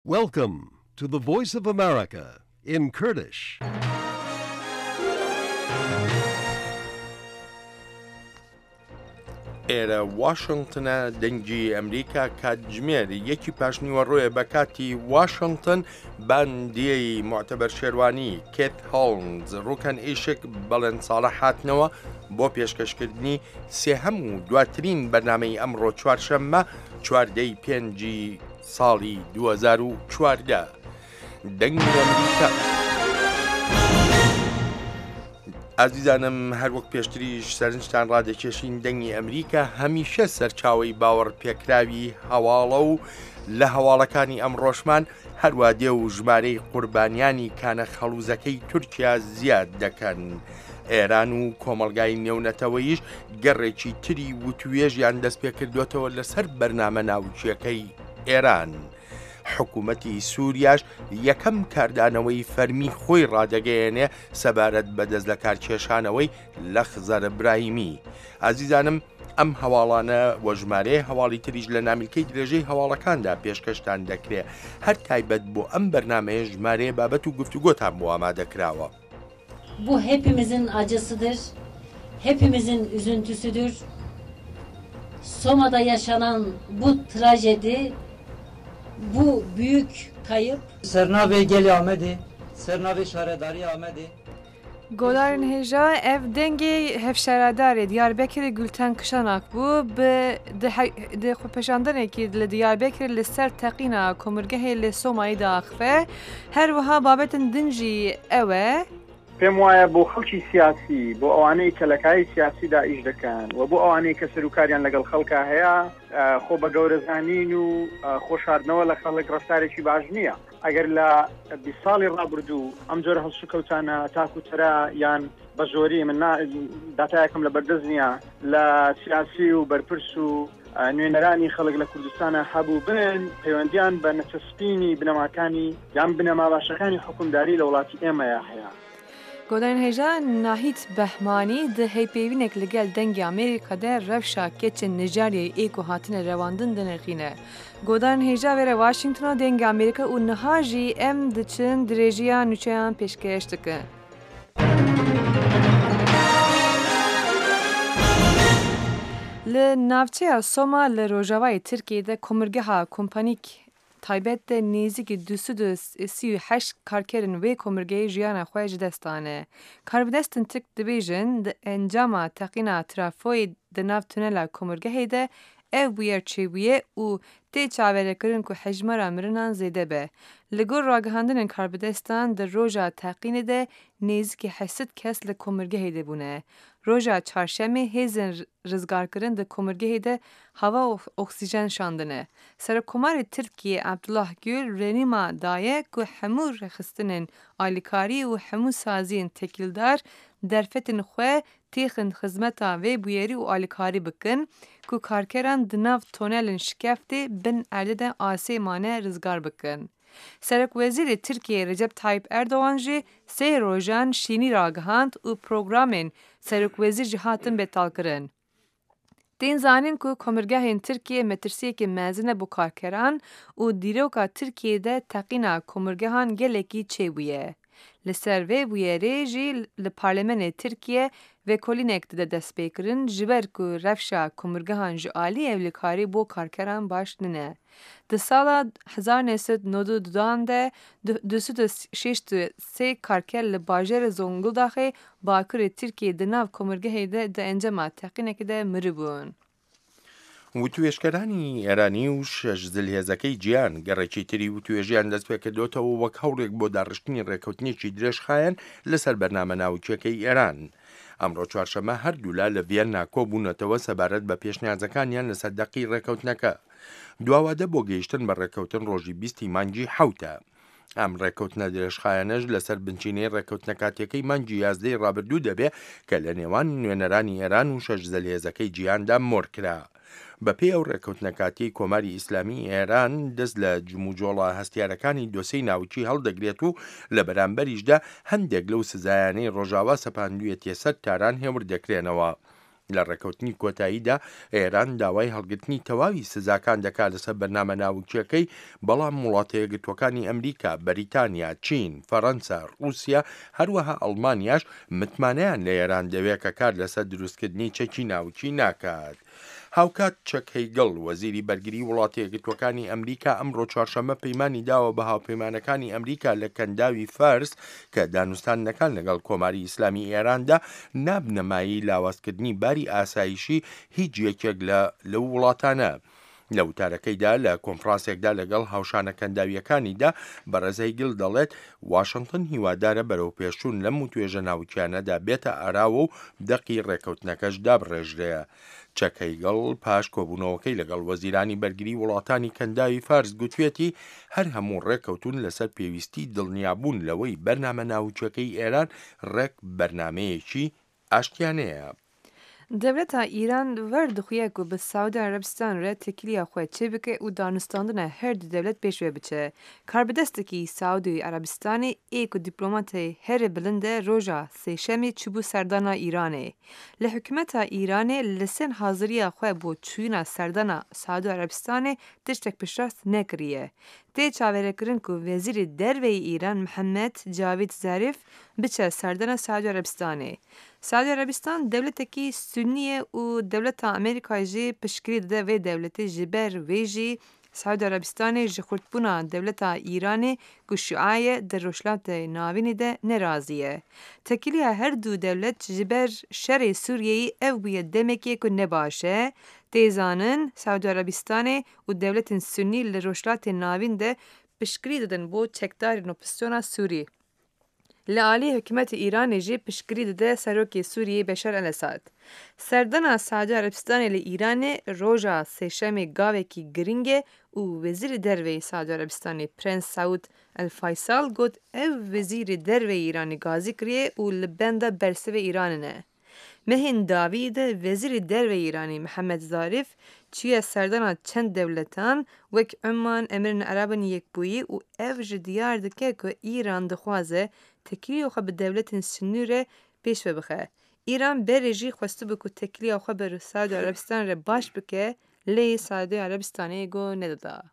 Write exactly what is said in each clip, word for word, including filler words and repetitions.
Welcome to the Voice of America in Kurdish. ئێرە واشنگتنە دەنگی ئەمریکا کاتژمێر یەکی پاشنیوەڕۆیە بە کاتی واشنگتن باندیەی معتەبەر شێروانی کێت هۆڵمز ڕووکەن ئیشک بەڵێن ساڵە هاتنەوە بۆ پێشکەشکردنی سێهەم و دواترین بەرنامەی ئەمڕۆ چوارشەممە چواردەی پێنجی ساڵی دوو هەزار و چواردە دەنگی ئەمریکا. ئازیزانم هەروەک پێشتریش سەرنجتان ڕادەکێشین دەنگی ئەمریکا هەمیشە سەرچاوی باوەڕ پێکراوی هەواڵە و لە هەواڵەکانی ئەم ڕۆژمان هەروە دێ و ژمارەی قوربانیانی کانە خەڵوزەکەی تورکیا زیاد دەکەن. ئێران و کۆمەڵگای نێونەتەوەیش گەڕێکی تری وتوێژیان دەست پێکردوێتەوە لەسەر بەرنامە ناوچیەکەی ئێران. حکوومەتی سووریاش یەکەم کاردانەوەی فەرمی خۆی ڕادەگەیەنێ سەبارەت بەدەست لە کارکێشانەوەی لە خزەر ئیبراهیمی. ئازیزانم ئەم هەواڵانە وەژمارەیە هەواڵی تریش لە نامیلکەی درێژەی هەواڵەکاندا پێشکەشتان دەکرێت هەر تایبەت بۆ ئەم بەرنامەیە ژمارەیە بابەت و گفتوگۆتان بۆ ئامادەکراوە. Bu hepimizin acısıdır, hepimizin üzüntüsüdür. Soma'da yaşanan bu trajedi, bu büyük kayıp. Sernave geli Ahmedi, Sernave şaredari Ahmedi. Godarên hêja ev dengê hevşeradarê Diyarbekirê Gülten Kışanak bû bi di xwepêşandanekî li Diyarbekirê li ser teqîna komirgehê li Somayê de axive. Her wiha babetên din jî ew e پێم وایە بۆ خەڵکی سیاسی بۆ ئەوانەی کە لە کاری سیاسیدا ئیش دەکەن و بۆ ئەوانەی کە سەرۆکاریان لەگەڵ خەڵکە هەیە خۆ بە گەورەزانین و خۆشاردنەوە لە خەڵک ڕفتارێکی باش نییە. ئەگەر لە بیست ساڵی ڕابردوو ئەم جۆرە هەڵسوکەوتانە تاکوتەرە یان بە زۆری من داتایەکەم لە بەردەست نییە لە سیاسی و بەرپرس و نوێنەرانی خەڵک لە کوردستانە هەبوو بن پەیوەندیان بە نەچەسپینی بنەماکانی یان بنەما باشەکانی حکومداری لە وڵاتی ئێمەیە هەیە. Godarên hêja Nahît Behmanî di hêpêvînek li gel dengê Amerîka de rewşa keçên Nijeryayê ê ku hatine rewandin dinexîne. Godarên hêja wêre Washington'a dengê Amerîka û niha jî em diçin dirêjiya nûçeyan pêşkêş dikin. Li navçeya Soma li Rojavayê Tirkiyeyê komirgeha kompanîk taybet de nêzîkî du sed û sî û heşt karkerên wê komirgehê jiyana xwe ji dest dane. Karbidestên Tirk dibêjin di encama teqîna trafoyê di nav tunela komirgehê de ev bûye çêbûye û tê çaverekirin ku hejmara mirinan zêde be. Li gor ragihandinên karbidestan di roja teqînê de nêzîkî heşt kes li komirgehê de bûne. Roja çarşemê hêzên rizgarkirin di komirgehê de hava û oksîjen şandine. Serokkomarê Tirkiye Abdullah Gül renîma daye ku hemû rexistinên alîkarî û hemû saziyên tekîldar derfetên xwe têxin xizmeta vê bûyerî û alîkarî bikin ku karkeran di nav tonelên şikeftê bin erdê de asê mane rizgar bikin. Serokwezîrê Tirkiye Recep Tayyip Erdoğan jî sê rojan şînî ragihand û programên serokwezîr jî hatin betalkirin. Tên zanîn ku komirgehên Tirkiye metirsiyekê mezin e bû karkeran û dîroka Tirkiyeyê de teqîna komirgehan gelekî çêbûye. Li ser vê bûyerê jî li Parlemenê Tirkiye vêkolînek dide destpêkirin ji ber ku rewşa komirgehan ji alî evlîkarî bo karkeran baş nine. Di sala hezar nê sed nod û dudan de du sed û şêş û sê karker li bajarê Zonguldakê Bakurê Tirkiyeyê di nav komirgehê de di encama teqînekê de miribûn. وتوێژکەرانی ئێرانی و شەش زلهێزەکەی گیان گەڕێکی تری وتوێژیان دەست پێکردوێتەوە وەک هەوڵێک بۆ داڕشتنی ڕێکەوتنێکی درێژخایەن لەسەر بەرنامە ناوچیەکەی ئێران. ئەمڕۆ چوارشەممە هەردوولا لە ڤێننا کۆبوونەتەوە سەبارەت بە پێشنیازەکانیان لەسەر دەقی ڕێکەوتنەکە. دواوادە بۆ گەیشتن بە ڕێکەوتن ڕۆژی بیستی مانگی حەوتە. ئەم ڕێکەوتنە درێژخایەنەش لەسەر بنچینەی ڕێکەوتنە کاتێکەکەی مانگی یازدەی ڕابردوو دەبێ کە لە نێوان نوێنەرانی ئێران و شەش زەلهێزەکەی گیاندا مۆرکرا. بەپێی ئەو ڕێکەوتنەکاتی کۆماری ئیسلامی ئێران دەست لە جموجۆڵە هەستیارەکانی دۆسەی ناوچی هەڵدەگرێت و لە بەرامبەریشدا هەندێک لەو سزایانەی ڕۆژاوا سەپاندوویەتیە سەر تاران هێور دەکرێنەوە. لە ڕێکەوتنی کۆتاییدا ئێران داوای هەڵگرتنی تەواوی سزاکان دەکات لەسەر بەرنامە ناوچیەکەی، بەڵام وڵاتە یەکگرتووەکانی ئەمریکا، بەریتانیا، چین، فەڕەنسا، رووسیا هەروەها ئەڵمانیاش متمانەیان لە ئێران دەوێت کە کار لەسەر دروستکردنی چەکی ناوچی ناکات. هاوکات چەک هەیگڵ وەزیری بەرگری وڵاتە یەکگرتووەکانی ئەمریکا ئەمڕۆ چوارشەممە پەیمانی داوە بە هاوپەیمانەکانی ئەمریکا لە کەنداوی فارس کە دانوستانەکان لەگەڵ کۆماری ئیسلامی ئێراندا نابنەمایی لاوازکردنی باری ئاسایشی هیچ یەکێک لە لەو وڵاتانە. لە وتارەکەیدا لە کۆنفرانسێکدا لەگەڵ هاوشانە کەنداویەکانیدا بەڕێزەی گڵ دەڵێت واشنگتن هیوادارە بەرەو پێشچوون لەم و توێژە ناوچیانەدا بێتە ئاراوە و دەقی ڕێکەوتنەکەش دابڕێژرەیە. چەکەیگەڵ پاش کۆبوونەوەکەی لەگەڵ وەزیرانی بەرگری وڵاتانی کەنداوی فارس گوتوێتی هەر هەموو ڕێکەوتون لەسەر پێویستی دڵنیابوون لەوەی بەرنامە ناوچەکەی ئێران ڕێک بەرنمەیەکی ئاشتیانەیە. دەوڵەتە ئیران وەردەخویە و بە ساودی عەرەبستان رە تەکیلیا خۆی چێ بکە و دانوستاندنە هەردوو دەوڵەت پێشوێ بچێ. کاربەدەستێکی ساودی عەرەبستانی ئێک و دیپلۆماتی هەرێ بلندە ڕۆژا سێشەمی چوبوو سەردانا ئیرانێ. لە حکومەتا ئیرانێ لەسەر حازریە خۆی بۆ چووینە سەردانا ساودی عەرەبستانê tiştek piştrast nekiriye. Tê çaverêkirin ku Wezîrê Derveyê İran Mihemed Cavîd Zarîf biçe serdana Saûdî Erebistanê. Saûdî Erebistan dewletekî Sunni ye û dewleta Amerîkayê jî piştgirî dide vê dewletê ji ber wê jî Saûdî Erebistanê ji xurtbûna dewleta İranê ku Şiaye di Rojhilatê Navînê de nerazî ye. Tekîliya her du dewlet ji ber şerê Sûriyeyê ev bûye demekê ku nebaş e. Têzanin Saûdî Erebistanê û dewletên Sunnî li Rojhilatê Navîn de piştgirî didin bo çekdarên opozisyona Sûrî. Li alî hikûmetê Îranê jî piştgirî dide serokê Sûriyê Beşar el-Esad. Serdana Saûdî Erebistanê li Îranê roja sêşemê gavekî giring e û Wezîrê Derveyê Saûdî Erebistanê Prens Saud el-Faysal got ev Wezîrê Derveyê Îranê gazî kiriye û li benda bersivê Îranê ne. Mehên davî de Wezîrê Derveyê Îranê Mihemed Zarîf çûye serdana çend dewletan wek Oman, Emirên Erebên Yekbûyî û ev ji diyar dike ku Îran dixwaze tekîliya xwe bi dewletên Sunnî re pêşve bixe. Îran berê jî xwestibû ku tekîliya xwe bi Saûdî Erebistan re baş bike, lê Saûdî Erebistanê got nedida.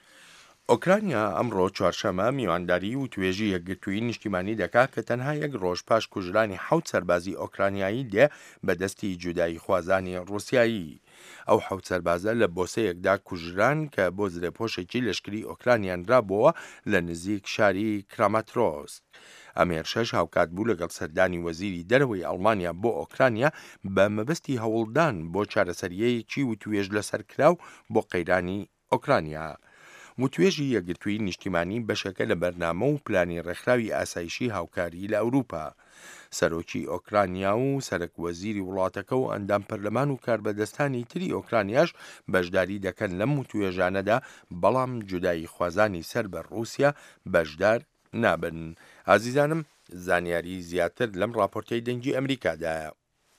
ئۆکرانیا ئەمڕۆ چوارشەممە میوانداری و توێژی یەکگرتووی نیشتیمانی دەکات کە تەنها یەک ڕۆژ پاش کوژرانی حەوت سەربازی ئۆکرانیایی دێ بەدەستی جودایی خوازانی ڕووسیایی. ئەو حەوت سەربازە لە بۆسەیەکدا کوژران کە بۆ زرێپۆشێکی لەشکری ئۆکرانیانرابەوە لە نزیک شاری کراماتۆرسک. ئەمێرشەش هاوکات بوو لەگەڵ سەردانی وەزیری دەرەوەی ئەڵمانیا بۆ ئۆکرانیا بە مەبەستی هەوڵدان بۆ چارەسەریەیەکی و توێژ لەسەرکراو بۆ قەیرانی ئۆکرانیا. وتوێژی یەکگرتووی نیشتیمانی بەشەکە لە بەرنامە و پلانی ڕێکخراوی ئاسایشی هاوکاری لە ئەوروپا. سەرۆکی ئۆکرانیا و سەرک وەزیری وڵاتەکە و ئەندام پەرلەمان و کاربەدەستانی تری ئۆکرانیاش بەشداری دەکەن لەم وتوێژانەدا، بەڵام جودایی خوازانی سەر بە ڕووسیا بەشدار نابن. ئازیزانم، زانیاری زیاتر لەم راپۆرتەی دەنگی ئەمریکادایە.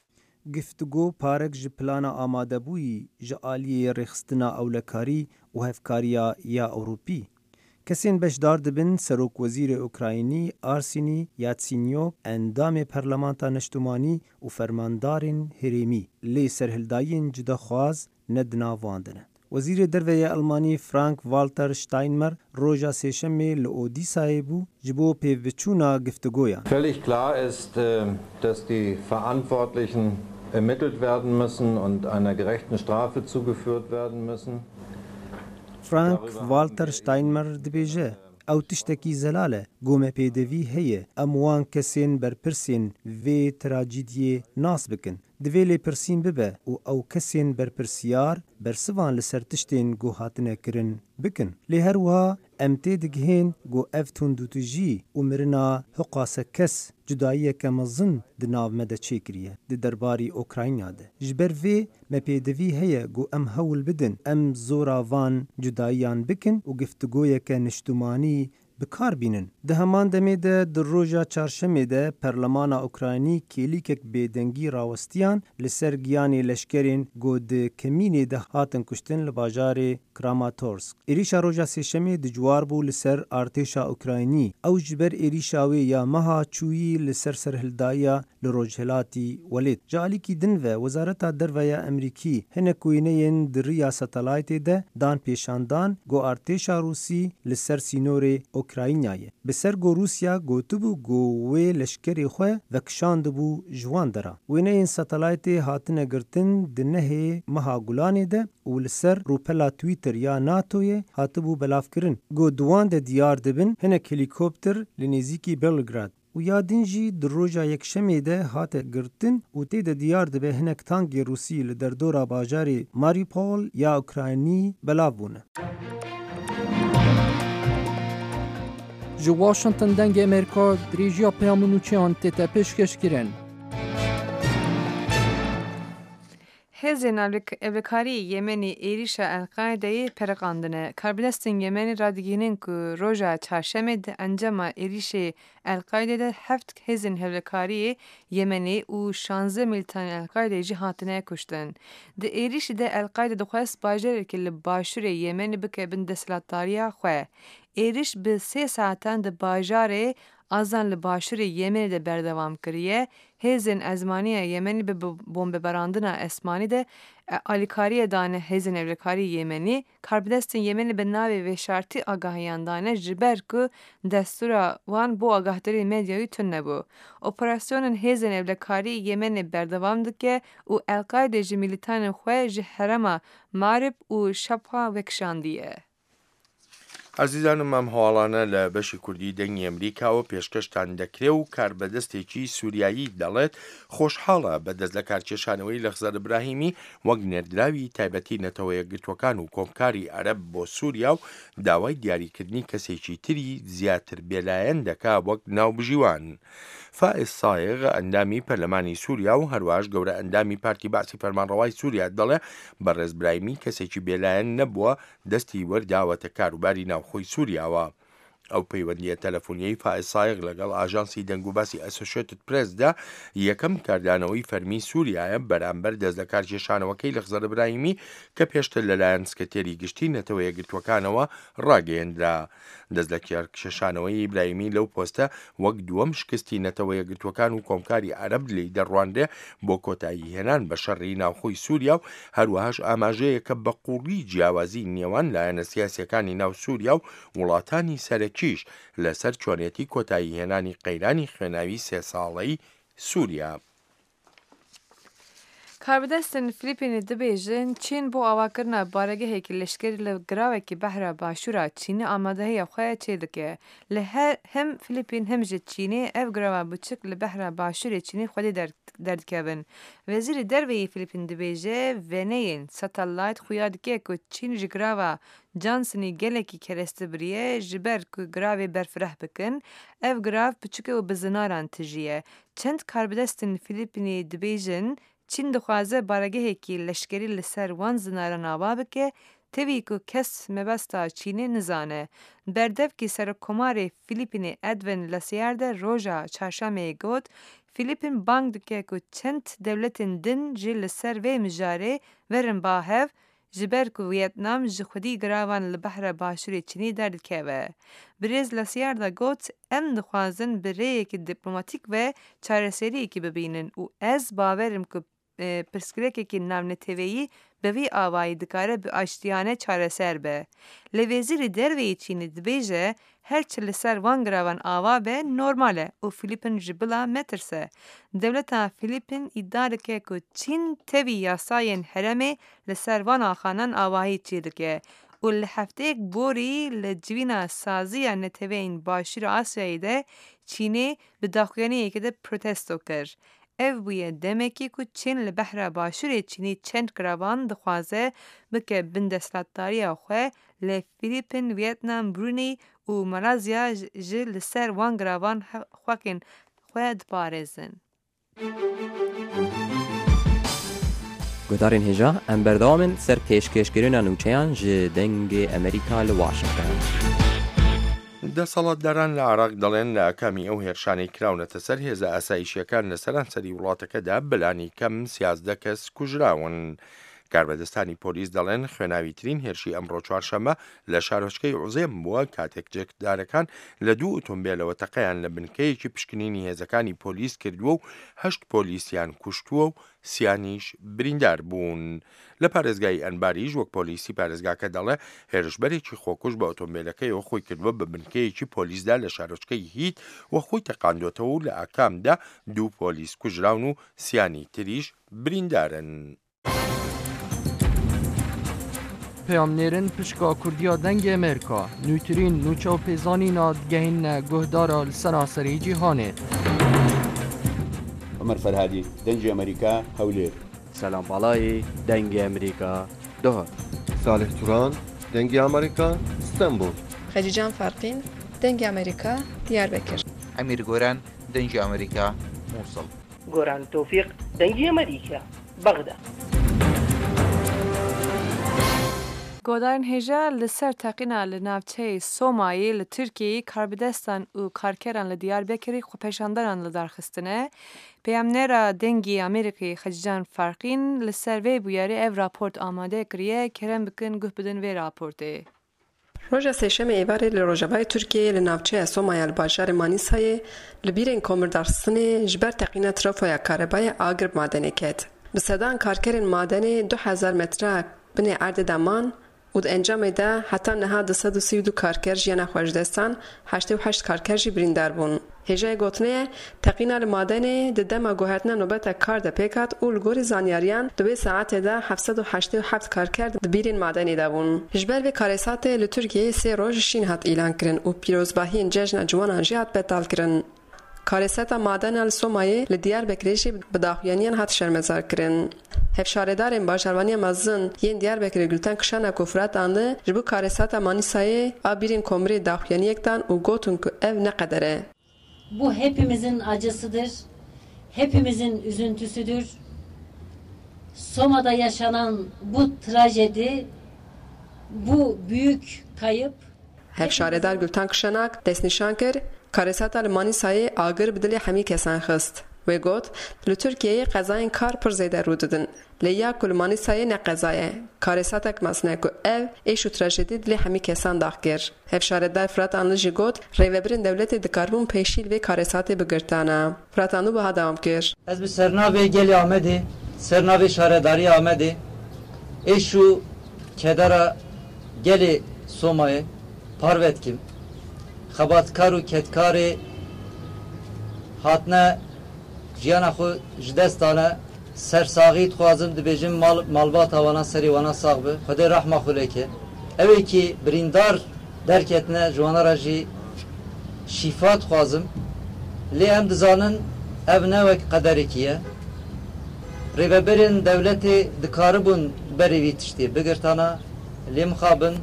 گفتگو پارک ji plana amadebûyî ji aliyê rêxistina ewlekarî û hevkariya ya Ewropî. Kesên beşdar dibin Serokwezîrê Ukraynî Arsînî Yatsenyuk, endamê Parlamenta Neştimanî û fermandarên herêmî lê serhildayên cidaxwaz nedinavandine. Wezîrê Derveyê Almanî Frank-Walter Steinmeier roja sêşemê li Odîsayê bû ji bo pêvçûna giftigoyan. Völlig klar ist, dass die Verantwortlichen ermittelt werden müssen und einer gerechten Strafe zugeführt werden müssen. Frank-Walter Steinmeier dibêje ew tiştekî zelal e, gome pêdivî heye em wan kesên berpirsên vê trajîdiyê nas bikin. Divê lêpirsîn bibe û ew kesên berpirsiyar bersivan li ser tiştên got hatine kirin bikin. Lê her wiha em tê digihên got ev tundutujî û mirina hiqasa kes cudayiyeke mezin di nav me de çêkiriye di derbarî Ukrayna de. Ji ber vê me pêdivî heye got em hewl bidin em zora van cudayiyan bikin û giftigoyeke niştimanî بکار بینن. ده همان دمه ده در روژا چارشمه ده پرلمانا اوکراینی کلیکک بیدنگی راوستیان لسر گیانی لشکرین گود کمینی ده هاتن کشتن لباجار کراماتورسک. ایریشا روژا سیشمه دجوار بو لسر ارتشا اوکراینی او جبر ایریشاوی یا مها چویی لسر سرهلدایا لروجهلاتی ولید. جالی کی دنوه وزارت درویا امریکی هنکوینین دریا ساتلایت ده دان پیشاندان گو ارتشا روسی لسر سینور اوکراینایه. بسر گو روسیا گوتو بو گو وی لشکری خواه وکشاند بو جوان درا. وینه این ساتلایت هاتنه گرتن دنه مها گولانی ده و لسر روپلا تویتر یا ناتوی هاتبو بلاف کرن. گو دوان ده دیار دبن هنک هلیکوپتر لنزیکی بلگراد. و یادین جی در روژا یک شمی ده هات گرتن و تید دیار دبه هنک تانگی روسی لدر دورا باجاری ماریپول یا اوکراینی بلاف بونه. ji Washington dengê Amerîka dirêjiya peyamûnûçeyan tê pêşkêşkirin. Hêzên Evlikarî Yemenî êrişa El-Qaîdeyê pereqandine. Karbilestên Yemenî radigihînin ku roja çarşemê di encama êrişê El-Qaîdê de heft hêzên hevlekariyê Yemenî û şanzeh militanên El-Qaîdê jî hatine kuştin. Di êrişî de El-Qaîdê dixwest bajarekî li başûrê Yemenî bike bin desthilatdariya xwe. Êriş bi sê saetan di bajarê azan li başûrê Yemenî de berdewam kiriye. Hêzên ezmaniya Yemenî bi bombebarandina esmanî de alîkariye dane hêzên evlekarî Yemenî, Karbilestên Yemenî bi navê veşartî agahiyan dane ji ber ku destûra wan bo agahdarî medyayê tune nebû. Operasyonên hêzên evlekarî Yemenî berdewam dike û El-Qaîdê ji militanên xwe ji herêma Marib û Şabha vekişandiye. عزیزانم ئەم هەواڵانە لە بەشی کوردی دەنگی ئەمریکاوە پێشکەشتان دەکرێ و کاربەدەستێکی سووریایی دەڵێت خۆشحاڵە بەدەست لە کارکێشانەوەی لەخزەر ئیبراهیمی وەک نێردراوی تایبەتی نەتەوە یەکگرتوەکان و کۆمکاری عەرەب بۆ سووریا و داوای دیاریکردنی کەسێکی تری زیاتر بێلایەن دەکا وەک ناوبژیوان. فائز سایغ ئەندامی پەرلەمانی سووریا و هەروەش گەورە ئەندامی پارتی باسی فەرمانڕەوای سووریا دەڵێ بەڕێز براهیمی کەسێکی بێلایەن نەبووە دەستی وەرداوەتە کاروباری ناوخۆی سووریاوە. ئەو پەیوەندیە تەلەفۆنیەی فائز سایغ لەگەڵ ئاژانسی دەنگ و باسی ئەسۆشیێتد پرێسدا یەکەم کاردانەوەی فەرمی سووریایە بەرامبەر دەست لە کارکێشانەوەکەی لەخزەر ئیبراهیمی کە پێشتر لەلایەن سکرتێری گشتی نەتەوە یەکگرتوەکانەوە ڕاگەیەندرا. دەست لە کارکێشانەوەی ئیبراهیمی لەو پۆستە وەک دووەم شکستی نەتەوە یەکگرتوەکان و کۆمکاری عەرەب لی دەڕواندێ بۆ کۆتایی هێنان بە شەڕی ناوخۆی سووریا و هەروەهاش ئاماژەیەکە بە قوڕی جیاوازی نێوان لایەنە سیاسیەکانی ناو سووریا و وڵاتانی سەرەکیش لەسەر چۆنێتی کۆتایی هێنانی قەیرانی خوێناوی سێ ساڵەی سووریا. Karbidesten Filipînê dibêjin Çîn bo avakirina baregehekî leşkerî li giravekî behra başûra Çînê amadehiya xwe çê dike. Li hem Filipîn hem ji Çînê ev girava biçik li behra başûrê Çînê xwedê derdikevin. Wezîrê Derveyê Filipîn dibêje veneyên satellayt xuya dike ku Çîn ji girava Johnsonî gelekî kereste biriye ji ber ku giravê berfireh bikin, ev girav biçik û bi zinaran tijiye. Çend karbidestên Filipînê dibêjin Çîn dixwaze baregehekî leşkerî li ser wan zinaran ava bike, tevî ku kes mebesta Çînê nizane. Berdevkî Serokkomarê Filipînê Edwin Lacier de roja çarşemeyê got, Filipîn bang dike ku çend dewletên din jî li ser vê mijarê werin bahev, ji ber ku Vietnam ji xwedî giravan li behra başûrê Çînê derdikeve. Birêz Lacier de got em dixwazin bi rêyekî dîplomatîk ve çareseriyekî bibînin û ez bawerim ku pirsgirêkekî navneteveyî bi vî avayî dikare bi aştiyane çareser be. Li Wezîrê Derveyê Çînê dibêje her çi li ser van giravan ava be normal e û Filipîn ji bila metirse. Dewleta Filipîn îddia dike ku Çîn tevî yasayên herêmê li ser van axanan avahî çê dike û li hefteyek borî li civîna saziya neteweyên Başûra Asyayê de Çînê bi daxuyaniyekê de protesto kir. Ev bûye demekî ku Çîn li behra başûrê Çînê çend giravan dixwaze bike bin desthilatdariya xwe li Filipîn, Vietnam, Brunei û Malezya ji li ser wan giravan xwekên xwe diparêzin. Guhdarên hêja em berdewamên ser pêşkêşkirina nûçeyan ji dengê Amerîka li Washington. دەسەڵاتداران لە عێراق دەڵێن لە ئەکامی ئەو هێرشانەی کراونەتە سەر هێزە ئاسایشیەکان لە سەرانسەری وڵاتەکەدا بەلانی کەم سیازدە کەس کوژراون. کاربەدەستانی پۆلیس دەڵێن خوێناویترین هێرشی ئەمڕۆ چوارشەممە لە شارۆچکەی عوزێم بووە کاتێک جێکدارەکان لە دوو ئۆتۆمبیلەوە تەقەیان لە بنکەیەکی پشکنینی هێزەکانی پۆلیس کردووە و هەشت پۆلیسیان کوشتووە و سیانیش بریندار بوون. لە پارێزگای ئەنباریش وەک پۆلیسی پارێزگاکە دەڵێ هێرشبەرێکی خۆکوش بە ئۆتۆمبیلەکەیەوە خۆی کردووە بە بنکەیەکی پۆلیسدا لە شارۆچکەی هیت و خۆی تەقاندۆتەوە و لە ئاکامدا دوو پۆلیس کوژراون و سیانی تریش بریندارن. پیامنێرن پشکا کوردیا دەنگی ئەمریکا نووترین نوچاوپێزانینا دگەهینە گۆهدارە لە سەراسەری جیهانێ. عمر فەرهادی دەنگی ئەمریکا هەولێر. سەلام باڵایی دەنگی ئەمریکا دۆهات. صالح توران دەنگی ئەمریکا ئستەنبول. خەجیجان فەرقین دەنگی ئەمریکا دیاربەکر. ئەمیر گۆران دەنگی ئەمریکا مووسڵ. گۆران تۆفیق دەنگی ئەمریکا بەغدا. گۆدارن هێژە لەسەر تەقینا لە ناوچەی سۆمایê li Tirkiyeyê karbidestan û karkeran li Diyarbekirê xwepêşandaran li darxistine. Peyamnêra dengî Amerîkayê Xecican Farqîn li ser vê bûyerê ev raport amade kiriye kerem bikin guh bidin vê raportê. Roja sêşemê êvarê li Rojavayê Tirkiyeyê li navçeya Somaya li bajarê Manîsayê li bîrên komirdarxistinê ji ber teqîna trafoya karebayê agir madenê ket. Bi sedan karkerên madenê du hezar metre binê erdê daman û di encamê de heta niha di sed û sî û du karker jiyana xwe ji destan, heştê û heşt karker jî birîndar bûn. Hêjeyê gotinê teqîna li madenê di dema guhertina nobetek kar de pêk hat û li gorî zanyariyan di vê saetê de heft sed û heştê û heft karker di bîrên madenê de bûn. Ji ber vê karêsatê li Tirkiyeyê sê roj şîn hat îlan kirin û pîrozbahiyên cejna ciwanan jî hat betal kirin. Karêseta madena li Somayê li Diyarbekirê jî bi daxuyaniyan hat şermezar kirin. Hevşaredarên bajarvaniya mezin yên Diyarbekirê Gülten Kişanek û Firat andı ji bo karêsata Manîsayê a bîrên komirê daxuyaniyek dan û gotin ku ev neqeder e. Bu hepimizin acısıdır. Hepimizin üzüntüsüdür. Soma'da yaşanan bu trajedi, bu büyük kayıp. Hevşaredar Gülten Kişanek destnîşan kir karêsata li Manîsayê agir bi dilê hemî kesan xist. Wê got, li Tirkiyeyê qezayên kar pir zêde rû didin. Lê ya ku li Manîsayê ne qeza ye, karêsatek mezin e ku ev êş û trajedî dilê hemî kesan dax kir. Hevşaredar Firat Anlı jî got, rêvebirên dewletê dikarbûn pêşî li vê karêsatê bigirtana. Firat Anlı buha dewam kir. Ez bi sernavê gelê Amedê, sernavê şaredarî Amedê, êş û kedara gelê Somayê parvet kim. Xebatkar û ketkarê hatine jiyana xwe ji dest dane sersaxî dixwazim dibêjim mal malbata wana serê wana sax bi Xwedê rehma xwe lêke evê ki birîndar derketine ji wana re jî şîfa dixwazim lê em dizanin ev ne wek qederekî ye rêveberên dewletê dikaribûn berê vî tiştê bigirtana lê mixabin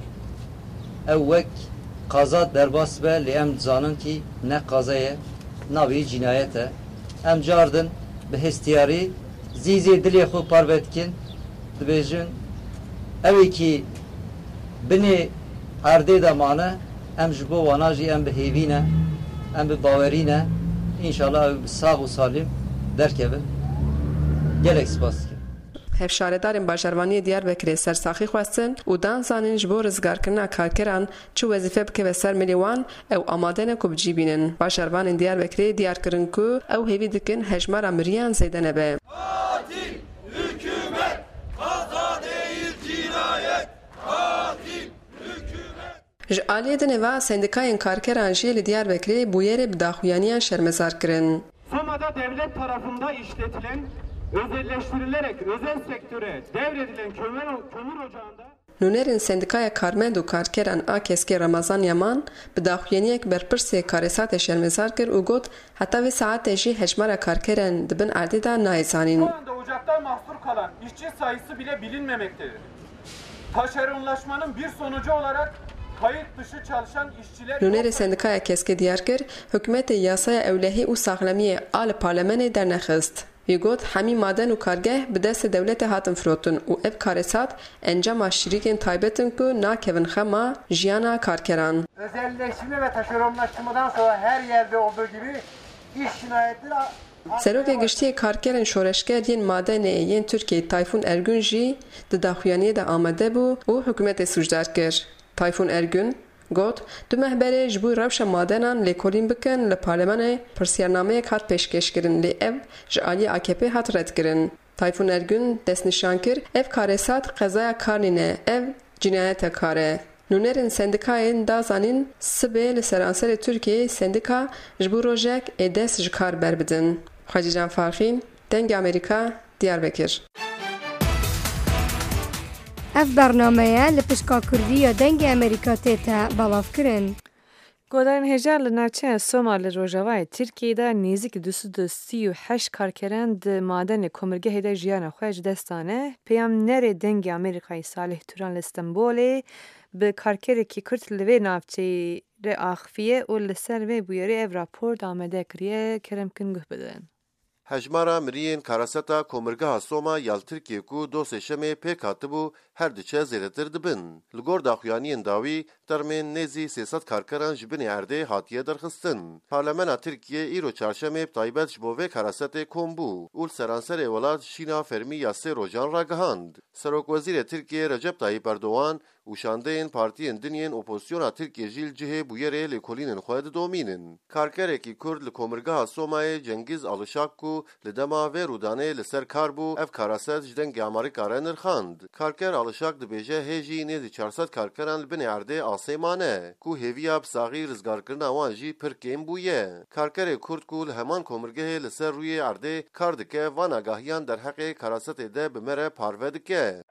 ew wek qaza derbas be lê em dizanin ki ne qaza ye navê cinayet e em cardin bi hestiyarî zîzê dilê xwe parvet dikin dibêjin evê ki binê erdê de mane em ji bo wana jî em bihêvîne em bi bawerî ne înşallah ew bi sağ û salîm derkevin gelek spas dikim. Hevşaredarên bajarvaniyê Diyarbekirê sersaxî xwestin û dan zanin ji bo rizgarkirina karkeran çi wezîfe bikeve ser milê wan ew amade ne ku bicîbînin. Bajarvanên Diyarbekirê diyar kirin ku ew hêvî dikin hejmara miriyan zêde nebe. Katil hükümet, kaza değil cinayet. Katil hükümet. Ji aliyê din eva sendikayên karkeran jî li Diyarbekirê bûyerê bi daxuyaniyan şermezar kirin. Soma'da devlet tarafında işletilen özelleştirilerek özel sektöre devredilen kömür, kömür ocağında Nûnerên Sendikaya Karmend û Karkeran a Keskê Ramazan Yaman bi daxuyaniyek berpirsê karêsatê şermezar kir û got heta vê saetê jî hejmara karkerên dibin erdê de nayêzanîn. Şu anda ocakta mahsur kalan işçi sayısı bile bilinmemektedir. Taşeronlaşmanın bir sonucu olarak kayıt dışı çalışan işçiler... Nûnerê Sendikaya Keskê diyar kir, hikûmetê yasaya ewlehî û saxlemiyê a li parlemenê dernexist. وی گوت همی مادن و کارگه به دست دولت هاتن فروتن و اف کارسات انجام شریکن تایبتن که ناکevin خما جیانا کارکران. Özelleşme ve taşeronlaştırmadan sonra her yerde olduğu gibi iş cinayetleri Seroke giştî karkerên şoreşgeriyên madenê yên Tirkiyeyê Tayfun Ergün jî di daxuyaniyê de amade bû û hikûmetê sûcdar kir. Tayfun Ergün got du mehberê ji bo rewşa madenan lêkolîn bikin li parlemanê pirsyarnameyek hat pêşkêşkirin lê ev ji aliyê A K P hat redkirin. Tayfun Ergün destnîşan kir ev karesat qezaya karnê ne ev cinayeta kar e. Nûnerên sendikayên da zanîn sibê li seranserê Tirkiyeyê sendika ji bo rojek ê dest ji kar berbidin. Xwecîcan Farxîn, Dengê Amerîka, Diyarbekir. Ev bernameya li pişka Kurdiya Dengê Amerîka tê te belavkirin. Godarên hêjar li navçeya Soma li Rojavayê Tirkiyeyê de nêzîkî du sed û sî û heşt karkeran di madenê komirgehê de jiyana xwe ji dest dane. Peyamnerê Dengê Amerîkayê Salih Turan li Stenbolê bi karkerekî Kurd li vê navçeyê re axifiye û li ser vê bûyerê ev rapor amade kiriye keremkin guh bidin. Hejmara miriyên karaseta komirgeha Soma yal Tirkiye ku dosê şemê pêk hatibû her diçe zêdetir dibin. Li gor daxuyaniyên dawî termên nêzî sê sed karkeran ji binê erdê hatiye derxistin. Parlemena Tirkiye îro çarşemê taybet ji bo vê karasetê kom bû û li seranserê welat şîna fermî ya sê rojan ragihand. Serokwezîrê Tirkiye Recep Tayyip Erdogan û şandeyên partiyên diniyên opozisyona Tirkiye jî li cihê bûyerê lêkolînên xwe didomînin. Karkerekî Kurd li komirgeha Somayê Cengiz Alişak ku li dema vê rûdanê li ser kar bû ev karaset ji dengê Amerîka re nirxand. Karker Alişak dibêje hêjî nêzî çar sed karkeran li binê erdê asê mane ku hêviya bisaxî rizgarkirina wan jî pir kêm bûye. Karkerê Kurd ku li heman komirgehê li ser rûyê erdê kar dike van agahiyan derheqê karasetê de bi me re parve dike.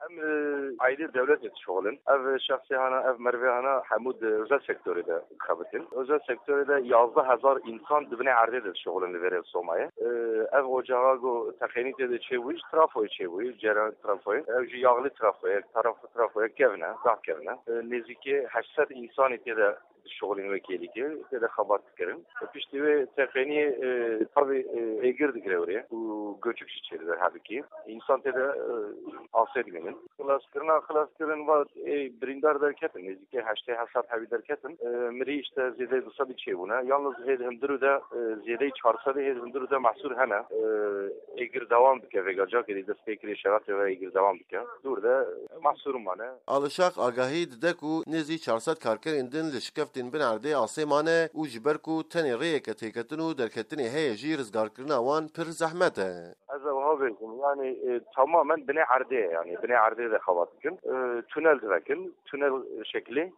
Ayrı devlet yetişoğlun. Ev şahsiyana, ev merviyana hemud özel sektörü de kabitin. Özel sektörü de yazda hazar insan dibine erde de şoğlun verev Soma'ya. Ev ocağa go teknik de çevuş, trafoyu çevuş, ceren trafoyu. Ev ji yağlı trafoyu, tarafı trafoyu kevne, zah kevne. Nezike heşset insan eti de şoğlun vekili ki, de haber tıkırın. Pişti ve tekniği tabi egir dikire oraya. Bu göçük içeridir habiki. İnsan de asedimenin. Kılaskırına kılaskırın var brindar derketin. Nezike heşte hasat havi derketin. Miri işte ziyade dusa bir şey buna. Yalnız hed hemduru da ziyade çarsa da hed hemduru da mahsur hene. Egir devam dike ve gacak edi destekli şerat ve egir devam dike. Dur da mahsurum bana. Alışak agahi dide ku nezi çar sed karkerên li şikeftin bin erdê asê mane û ji ber ku tenê rêyeke têketin û derketinê heye jî rizgarkirina wan pir zehmet e. Ez ew bêjim yani tamamen binê erdê yani binê erdê de xebat dikin. Tünel divekin, tünel şekli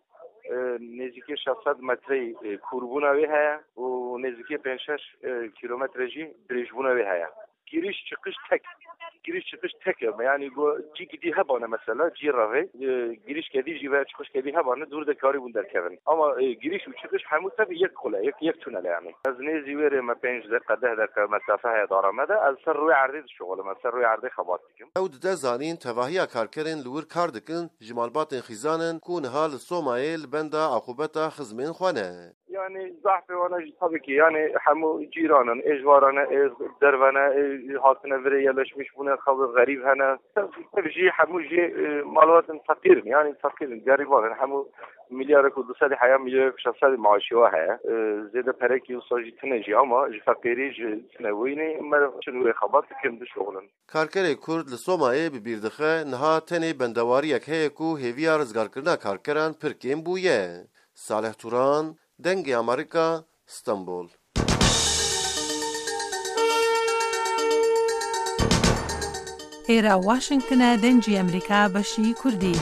nêzîkî şeş sed metreyê kûrbûna wê heye û nêzîkî pênc şeş kilometre jî dirêjbûna wê heye. Giriş çıkış tek. Giriş çıkış tek yani bu cigdi hebane mesela cirave giriş kedi jive çıkış kedi hebane durda kari bun derkevin ama giriş ve çıkış hemu tabi yek kola yek yek tünel yani az ne zivere ma beş dakika dakika mesafe haya daramada az serru ardı şogul ma serru ardı xabat dikim ew de zanin tevahiya karkerên li wir kar dikin ji malbatên xîzanin ku niha li Somayê li benda aqubeta xizmên xwe ne. Yani zahfe wana tabii ki yani hemu ciranın ejvarana dervana hatine vere yerleşmiş buna xabar garip hana tabii ki hemu ji malbatın fakir yani fakir gariban hemu milyar ku dusali haya milyar şahsal maaşı var haya zede pereki usaji tneji ama fakiri ji tnewini mer şunu xabar kim de şoğlan Karkerê Kurd li Somayê bi birdixe niha tenê bendewariyek heye ku hêviya rizgarkirina karkeran pir kêm bûye. Salih Turan, Dengê Amerîka, İstanbul. ئێرە واشنگتنە دەنگی ئەمریکا بەشی کوردی.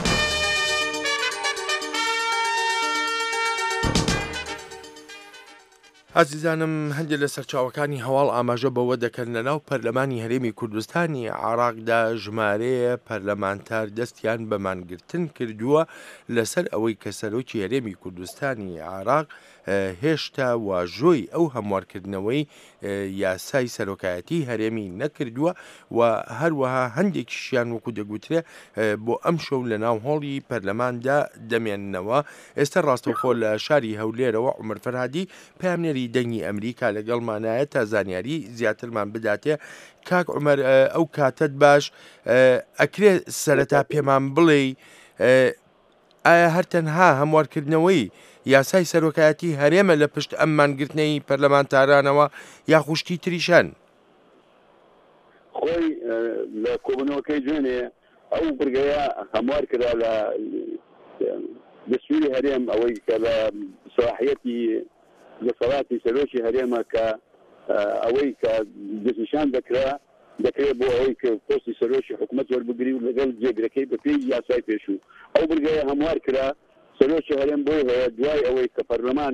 عزیزانم هەندێک لە سەرچاوەکانی هەواڵ ئاماژە بەوە دەکەن لە ناو پەرلەمانی هەرێمی کوردستانی عێراقدا ژمارەیە پەرلەمانتار دەستیان بە مانگرتن کردووە لەسەر ئەوەی کە سەرۆکی هەرێمی کوردستانی عێراق هێشتا واژۆی ئەو هەموارکردنەوەی یاسای سەرۆکایەتی هەرێمی نەکردووە و هەروەها هەندێکیشیان وەکو دەگوترێ بۆ ئەم شەو لە ناو هۆڵی پەرلەماندا دەمێننەوە. ئێستا ڕاستەوخۆ لە شاری هەولێرەوە عومەر فەرهادی پامنێری دەنگی ئەمریکا لەگەڵمانایە تا زانیاری زیاترمان بداتێ. کاک عومەر ئەو کاتت باش ئەکرێ سەرەتا پێمان بڵێ ئایا هەر تەنها هەموارکردنەوەی یاسای سەرۆکایەتی هەرێمە لە پشت ئەم مانگرتنەی پەرلەمانتارانەوە یا خوشکی تریشان؟ خۆی لە کۆبوونەوەکەی جوێنێ ئەو بڕگەیە هەموار کرا لە دەستوری هەرێم ئەوەی کە لە سەلاحیەتی دەسەڵاتی سەرۆکی هەرێمە کە ئەوەی کە دەستنیشان دەکرا دەکرێت بۆ ئەوەی کە پۆستی سەرۆکی حکوومەت وەربگری و لەگەڵ جێگرەکەی بە پێی یاسای پێشوو ئەو بڕگەیە هەموار کرا سەرۆکی هەرێم بۆی هەیە دوای ئەوەی کە پەرلەمان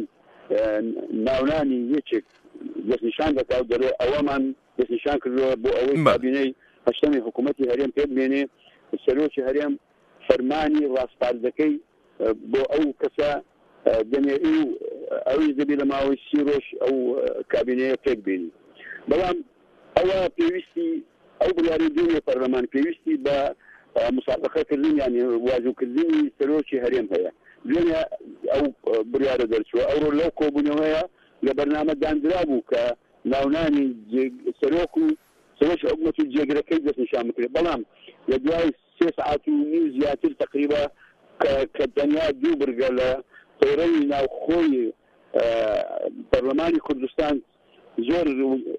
ناونانی یەکێک دەستنیشان دەکات دەڵێ ئەوەمان دەستنیشان کردووە بۆ ئەوەی کابینەی هەشتەمی حکوومەتی هەرێم پێ بمێنێ سەرۆکی هەرێم فەرمانی ڕاستپارێزەکەی بۆ ئەو کەسە دەنێری و ئەوەی دەبێ لە ماوەی سی ڕۆژ ئەو کابینەیە پێک بێنی. بەڵام ئەوە پێویستی ئەو بڕیاری دوێنێ پەرلەمان پێویستی بە مسابقەکردن یانی واژووکردنی سەرۆکی هەرێم هەیە. دوێنێ ئەو بڕیارە دەرچووە ئەوڕۆ لەو کۆبوونەوەیە لە بەرنامە دانرا بوو کە ناونانی سەرۆک و سەرۆکی حکوومەت و جێگرەکەی دەستنیشان بکرێت. بەڵام لە دوای سێ سعات و نیو زیاتر تقریبا کە تەنیا دوو بڕگە لە تۆرەی ناوخۆی پەرلەمانی کوردستان زۆر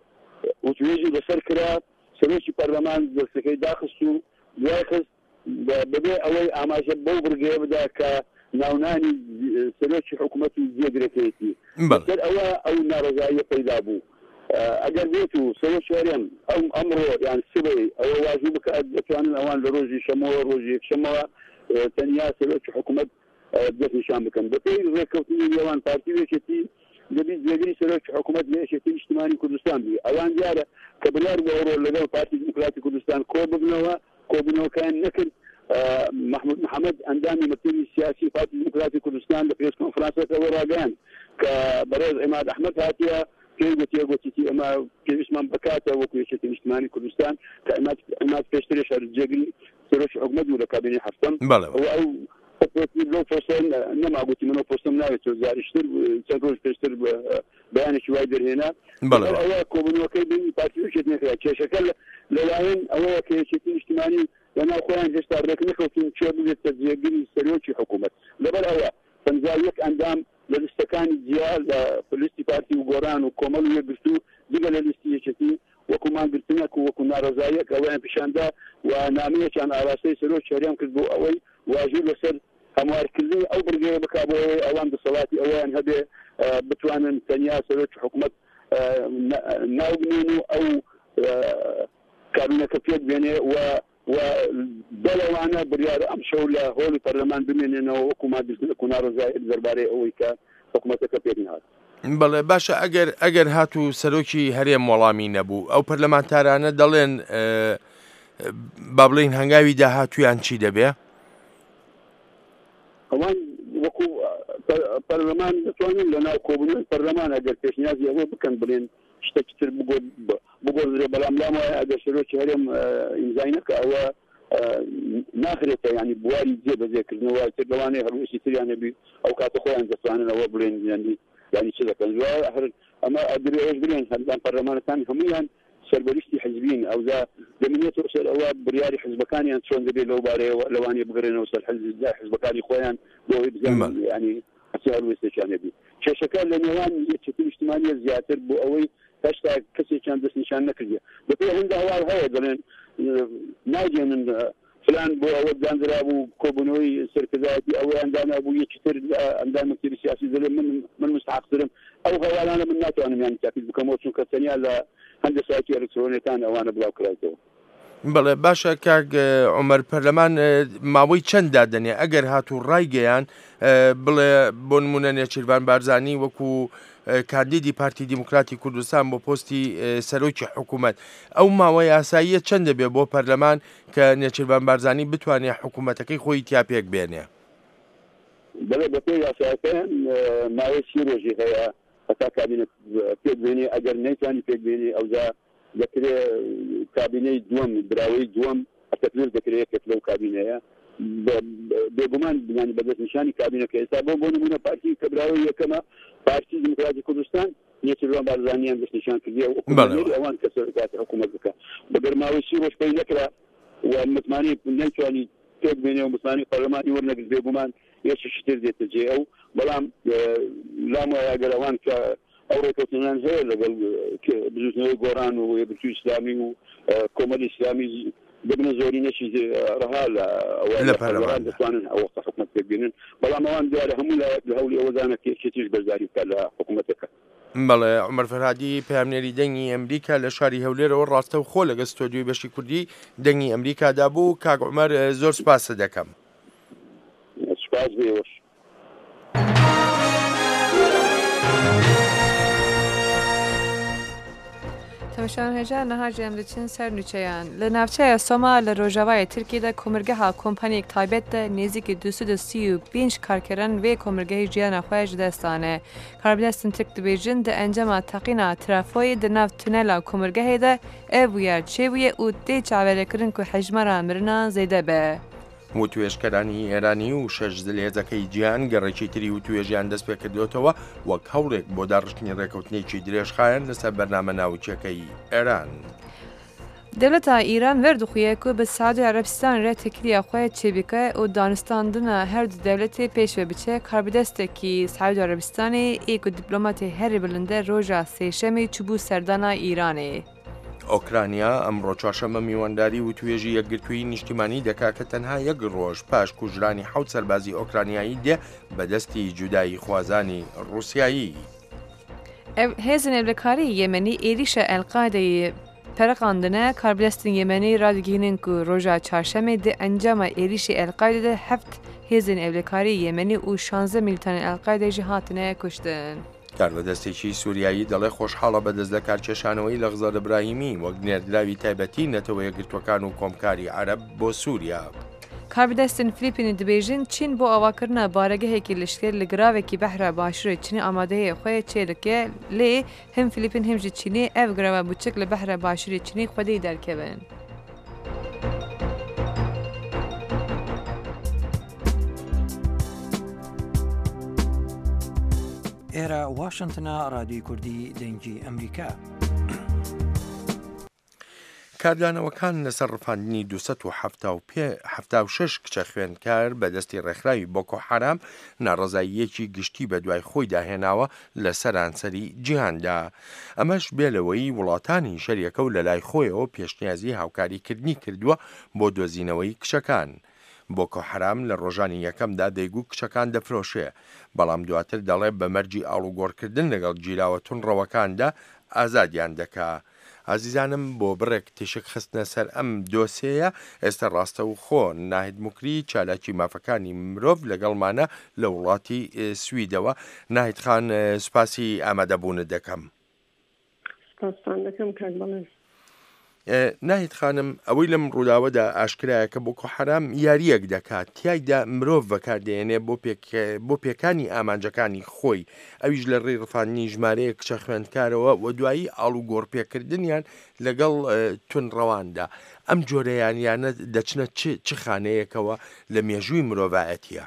وتوێژی لەسەر کرا سەرۆکی پەرلەمان دەستەکەی داخست و دوای خست بەبێ ئەوەی ئاماژە بەو بڕگەیە بدا کە ناونانی سەرۆکی حکوومەت و جێگرەکەیەتی لەسەر ئەوە ئەو ناڕزاییە پەیدا بوو. ئەگەر بێت و سەرۆکی هەرێم ئەو ئەمڕۆ یان سبەی ئەوە واژوو بکات دەتوانن ئەوان لە ڕۆژی شەمەوە ڕۆژی یەکشەمەوە تەنیا سەرۆکی حکوومەت دەستنیشان بکەن بە پێی ڕێککەوتنی لەوان پارتی وێکێتی دەبێت جێگری سەرۆکی حکوومەت لە یەکێتی نیشتیمانی کوردستان بی ئەوان دیارە کە بڕیار بۆ ئەوڕۆ لەگەڵ پارتی دیموکراتی کوردستان کۆ ببنەوە کۆبوونەوەکان نەکرد. محمود محەممەد ئەندامی مەتێری سیاسی پارتی دیموکراتی کوردستان لە پرێس کۆنفرانسەکەەوە ڕاگەیان کە بەڕێز عیماد ئەحمەد هاتیە پێی گوتیە گوتیتی ئەمە پێویستمان بکاتە وەکو یەکێتی نیشتیمانی کوردستان کە ئەمات پێشترێ شار جێگری سەرۆکی حکوومەت و لە کابینەی هەفتەم ئەو لەو پۆستەن نەماگوتی منەوە پۆستەم ناوێت تۆ زاریشتر چەند ڕۆژ پێشتر بەیانێکی وای دەرهێنا ئەوە کۆبوونەوەکەی بینی پارتی وێکێت نەکرا کێشەکە لەلایەن ئەوەیە کە یەکێتی نیشتیمانی لەناو خۆیان هێشتا ڕێک نەکەوتین چێ بێتە جێگیری سەرۆکی حکوومەت. لەبەر ئەوە پەنجا یەک ئەندام لە لیستەکانی جیا لە لیستی پارتی و گۆڕان و کۆمەڵ و یەکگرتو دیگە لە لیستی یەکێتی وەکو مانگرتنێک و وەکو ناڕزاییەک ئەوەیان پیشاندا و نامەیەکیان ئاراستەی سەرۆکی هەرێم کرد بۆ ئەوەی واژوو لەسەر هەموارکردنی ئەو بڕگەیە بک بۆ ئەوان دەسەڵاتی ئەویان هەبێ بتوانن تەنیا سەرۆکی حکوومەت ناوبنێن و ئەو کابینەکە پێک بێنێ و و دەلەوانە بڕیار ئەم شەو لە هۆڵی پەرلەمان بمێنێنەوە وەکو مادرکو ناڕزاییت دەربارەی ئەوەی کە حکوومەتەکە پێک نهات. بەڵێ باشە ئەگەر ئەگەر هاتوو سەرۆکی هەرێم وەڵامی نەبوو ئەو پەرلەمانتارانە دەڵێن با بڵێن هەنگاوی داهاتویان چی دەبێ؟ ئەوان وەکو پەرلەمان دەتوانن لە ناو کۆبوونەوەی پەرلەمان ئەگەر پێشنیازی ئەوە بکەن بڵێن شتێکی تر بگۆڕدرێ بەڵام لام وایە ئەگەر سەرۆکی هەرێم ئیمزای نەکە ئەوە ناخرێتە ینی بواری جێبەجێکردنەوە تر لەوانەیە هەروەشی تریانە بی ئەو کاتە خۆیان دەتوانن ئەوە بڵێن ینی ینی چ دەکەن ئەمە ئەدرێ ئەوش بڵێن هەندان پەرلەمانەکان هەموویان سەربەریشتی حزبین ئەوزا دەمێنێتەوە سەر ئەوە بڕیاری حزبەکانیان چۆن دەبێت لەو بارەیەوە لەوانێ بگرێنەوە سەر حزبەکانی خۆیان بۆی بزانن ینی هەروێستێکیان هەبی کێشەکە لە نێوان یەکێتی نیشتیمانیە زیاتر بۆ ئەوەی هێشتا کەسێکیان دەستنیشان نەکردێ بەپێ هەندە هەوار هەیە دەڵێن ناگەێنن فلان بۆ ئەوە دانرا بوو کۆبوونەوەی سەرکردایەتی ئەوەیان دانابوو یەکی تر ئەندام مەکتەبی سیاسی دەڵێن من من مستحقترم ئەو هەوارانە من ناتوانم یان تاقیید بکەمەوە چونکە تەنیا لە هەندێک سایتی ئەلکترۆنیەکان ئەوانە بڵاو کراوەوە. بەڵێ باشە کاک عومەر پەرلەمان ماوەی چەند دادەنێ ئەگەر هاتوو ڕایگەیان بڵێ بۆ نمونە نێچیروان بارزانی وەکو کاندیدی پارتی دیموکراتی کوردستان بۆ پۆستی سەرۆکی حکوومەت ئەو ماوەی یاساییە چەند دەبێت بۆ پەرلەمان کە نێچیروان بارزانی بتوانێت حکوومەتەکەی خۆی تیا پێک بێنێ؟ بەڵێ بە پێی یاساکەیان ماوەی سی ڕۆژی هەیە هەتا کابینەت پێک بێنێ ئەگەر نەیتوانی پێک بێنێ ئەوجا دەکرێت کابینەی دووەم براوەی دووەم ئەتەکلێر دەکرێت کە لەو کابینەیە بێگومان بنانی بەدەست نیشانی کابینەکە ئێستا بۆ بۆ نمونە پارتی کە براوەی یەکەمە پارتی دموکراتی کوردستان نێچروان بارزانیان دەست نیشان کردیە و ئەوان کە سەرکاتی حکوومەت بکە بەگەر ماوەی سی ڕۆژ پێی نەکرا و متمانی نەیتوانی پێک بێنێ و متمانی پەرلەمانی وەرنەگرت بێگومان یەکی شتر دێتە جێ ئەو بەڵام لام وایە ئەگەر ئەوان کە ئەو ڕێکەوتنان هەیە لەگەڵ بزوتنەوەی گۆڕان و یەکگرتووی ئیسلامی و کۆمەڵی ئیسلامی دەبنە زۆری نەشی ڕەها لە پەرلەمان دەتوانن ئەو حکوومەت پێک بێنن بەڵام ئەوان دیارە هەموو لایەک لە هەولی ئەوەدانە کێشێتیش بەرزاری بکات لە حکوومەتەکە. بەڵێ عومەر فەرهادی پەیامنێری دەنگی ئەمریکا لە شاری هەولێرەوە ڕاستە و خۆ لەگە ستۆدیۆی بەشی کوردی دەنگی ئەمریکادا بوو. کاک عومەر زۆر سپاسە دەکەم. سپاس بێوەش. تەمەشان هێژە نەهاژی ئەم دەچین سەر نوچەیان لە ناوچەیە سۆما لە ڕۆژاوای تورکیەدا کۆمەرگەها کۆمپانیەک تایبەتە نێزیکی دووسد و سی و پێنج کارکەران وێ کۆمەرگەی ژیانە خۆیش دەستانێ کاربدەستن ترک دەبێژن دە ئەنجەما تەقینا ترافۆی دە ناو تونەلا کۆمەرگەهێدا ئەڤویە چێویە و دێ چاوێرەکردن و حەژمەرە مرنە زەیدە بێ. و توێژکەرانی ئێرانی و شەش زلێزەکەی گیان گەڕێکی تری و توێژیان دەست پێ کردوێتەوە وەک هەوڵێک بۆ داڕشتنی ڕێکەوتنێکی درێژخایەن لەسەر بەرنامە ناوچەکەی ئێران. دەوڵەتە ئیران وەردوخویە و بە سعودی عەرەبستان ڕێ تەکلیە خۆی چێبیکە و دانستاندنە هەردوو دەوڵەتی پێشوە بچێ کاربدەستێکی سعودی عەرەبستانی ئێک و دیپلۆماتی هەری بلندە ڕۆژە سێشەمی چوبوو سەردانا ئیرانێ. ئۆکرانیا ئەمڕۆ چوارشەممە میوەنداری و توێژی یەکگرتووی نیشتیمانی دەکا کە تەنها یەک ڕۆژ پاش کوژرانی حەوت سەربازی ئۆکرانیایی دێ بەدەستی جودایی خوازانی ڕووسیایی. هێزن ئێبلەکاری یەمەنی ئێریشە ئەلقادەی پەرەقاندنە کاربدەستن یەمەنی ڕادگەینن و ڕۆژە چارشەمێ دێ ئەنجامە ئێریشی ئەلقایدە هەفت هێزن ئێبلەکاری یەمەنی و شانزە میلیتانی ئەلقایدەژی هاتنە کوشتن. کاربەدەستێکی سووریایی دەڵێ خۆشحاڵە بەدەست لە کارکێشانەوەی لە غزە ابراهیمی وەک نێردراوی تایبەتی نەتەوە یەکگرتوەکان و کۆمکاری عەرەب بۆ سووریا. کاربدەستن فلیپینی دەبێژن چین بۆ ئەواکردنە بارەگەهێکی لشکر لە گراوێکی بەحرە باشووری چینی ئامادەهەیە خۆی چێدەکە لێ هەم فلیپین هەمژی چینی ئەو گرەوە بچک لە بەحرە باشووری چینی خودی دەرکەون. ئێرە واشنتنە ڕادیۆی کوردی دەنگی ئەمریکا. کاردانەوەکان لەسەر ڕفاندنی دووسەد و هەفتا و شەش کچە خوێندکار بەدەستی ڕێکخراوی بۆکۆ حەرام ناڕەزاییەکی گشتی بە دوای خۆی داهێناوە لە سەرانسەری جیهاندا. ئەمەش بێلەوەی وڵاتانی شەریەکە و لە لای خۆیەوە پێشنیازی هاوکاریکردنی کردووە بۆ دۆزینەوەی کچەکان. بۆکۆ حەرام لە ڕۆژانی یەکەمدا دەیگو کچەکان دەفرۆشێ بەڵام دواتر دەڵێ بە مەرجی ئاڵوگۆڕکردن لەگەڵ گیراوە تونڕەوەکاندا ئازادیان دەکا. عزیزانم بۆ بڕێک تشک خستنە سەر ئەم دۆسەیە ئێستا ڕاستە و خۆ ناهید موکری چالاکی مافەکانی مرۆڤ لەگەڵمانە لە وڵاتی سویدەوە. ناهید خان سوپاسی ئامادەبوونت دەکەم. سپاسان دەکەم کاک بەڵێن. ناهید خانم ئەوەی لەم ڕووداوەدا ئاشکرایە کە بۆکۆ حەرام یاریەک دەکات تایدا مرۆڤ بەکاردێنێ بۆ پێکانی ئامانجەکانی خۆی ئەویش لە ڕێی ڕفاندنی ژمارەیە کچە خوێندکارەوە و دوایی ئاڵوگۆڕ پێکردنیان لەگەڵ تونڕەواندا. ئەم جۆرەیانیانە دەچنە چ خانەیەکەوە لە مێژووی مرۆڤایەتیە؟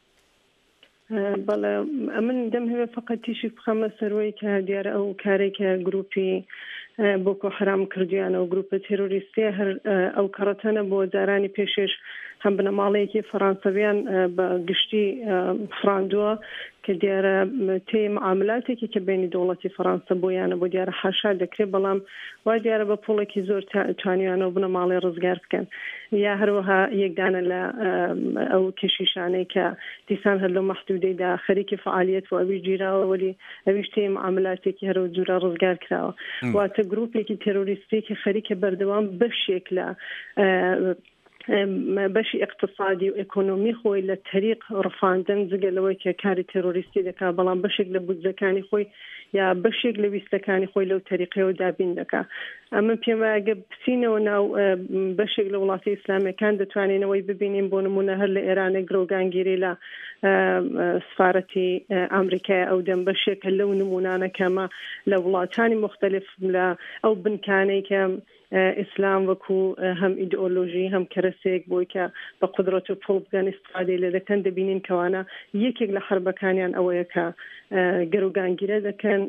بەڵێ ئەمن دەم هەوێ فقط تیشی بخەمە سەرۆی کە دیارە ئەو کارێکە گروپی بۆکۆ حرام کردیانە و گروپە تێرۆریستیە هەر ئەو کەڕەتەنە بۆ جارانی پێشێش هەم بنەماڵەیەکی فەڕەنسەویان بە گشتی فراندووە کە دیارە تێ معاملاتێکی کە بینی دەوڵەتی فەڕەنسا بۆیانە بۆ دیارە حاشا دەکرێت بەڵام وا دیارە بە پوڵێکی زۆر توانیانەوە بنەماڵی ڕزگار بکەن یا هەروەها یەکدانە لە ئەو کێشیشانەی کە دیسان هەر لەو مەحدودەیدا خەریکی فعالیت و ئەوی گیراوە وەلی ئەویش تێ معاملاتێکی هەرو جورە ڕزگار کراوە واتە گروپێکی تێرۆریستێکی خەریکە بەردەوام بەشێک لە بەشی اقتصادی و ئەکۆنۆمی خۆی لە تەریق ڕفاندن جگە لەوەی کە کاری تێرۆریستی دەکات بەڵام بەشێک لە بودجەکانی خۆی یا بەشێک لە ویستەکانی خۆی لەو تەریقەوە دابین دەکات. ئەمە پێم وایە گە بچینەوە ناو بەشێک لە وڵاتی ئیسلامیەکان دەتوانینەوەی ببینین بۆ نمونە هەر لە ئێرانە گرۆگانگیری لە سفارەتی ئەمریکای ئەو دەم بەشێکە لەو نمونانە کەمە لە وڵاتانی مختلف لە ئەو بنکانەی کە ئیسلام وەکو هەم ئیدئۆلۆژی هەم کەرەسێک بۆی کە بە قودرەت و پوڵ بگەن ئیستفادەی لێ دەکەن دەبینین کەوانە یەکێک لە حربەکانیان ئەوەیە کە گەروگانگیرە دەکەن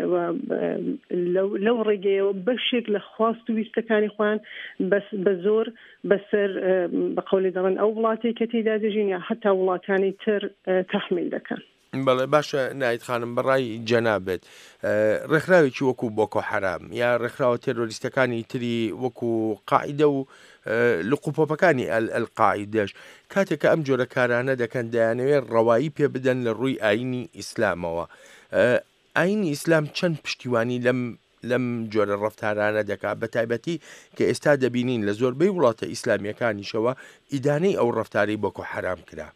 لەو ڕێگەیەوە بەشێک لە خواست و ویستەکانی خۆیان بە زۆر بەسەر بە قەولی دەڵێن ئەو وڵاتی کە تێیدا دەژین یا حتا وڵاتانی تر تەحمیل دەکەن. بەڵێ باشە نایت خانم بەڕای جەنابێت ڕێکخراوێکی وەکو بۆکۆ حەرام یا ڕێکخراوە تێرۆریستەکانی تری وەکو قاعیدە و لقوپۆپەکانی ئەلقاعیدەش کاتێک کە ئەم جۆرە کارانە دەکەن دەیانەوێت ڕەوایی پێ بدەن لە ڕووی ئاینی ئیسلامەوە. ئاینی ئیسلام چەند پشتیوانی لەم لەم جۆرە ڕەفتارانە دەکات بە تایبەتی کە ئێستا دەبینین لە زۆربەی وڵاتە ئیسلامیەکانیشەوە ئیدانەی ئەو ڕەفتاری بۆکۆ حەرام کرا.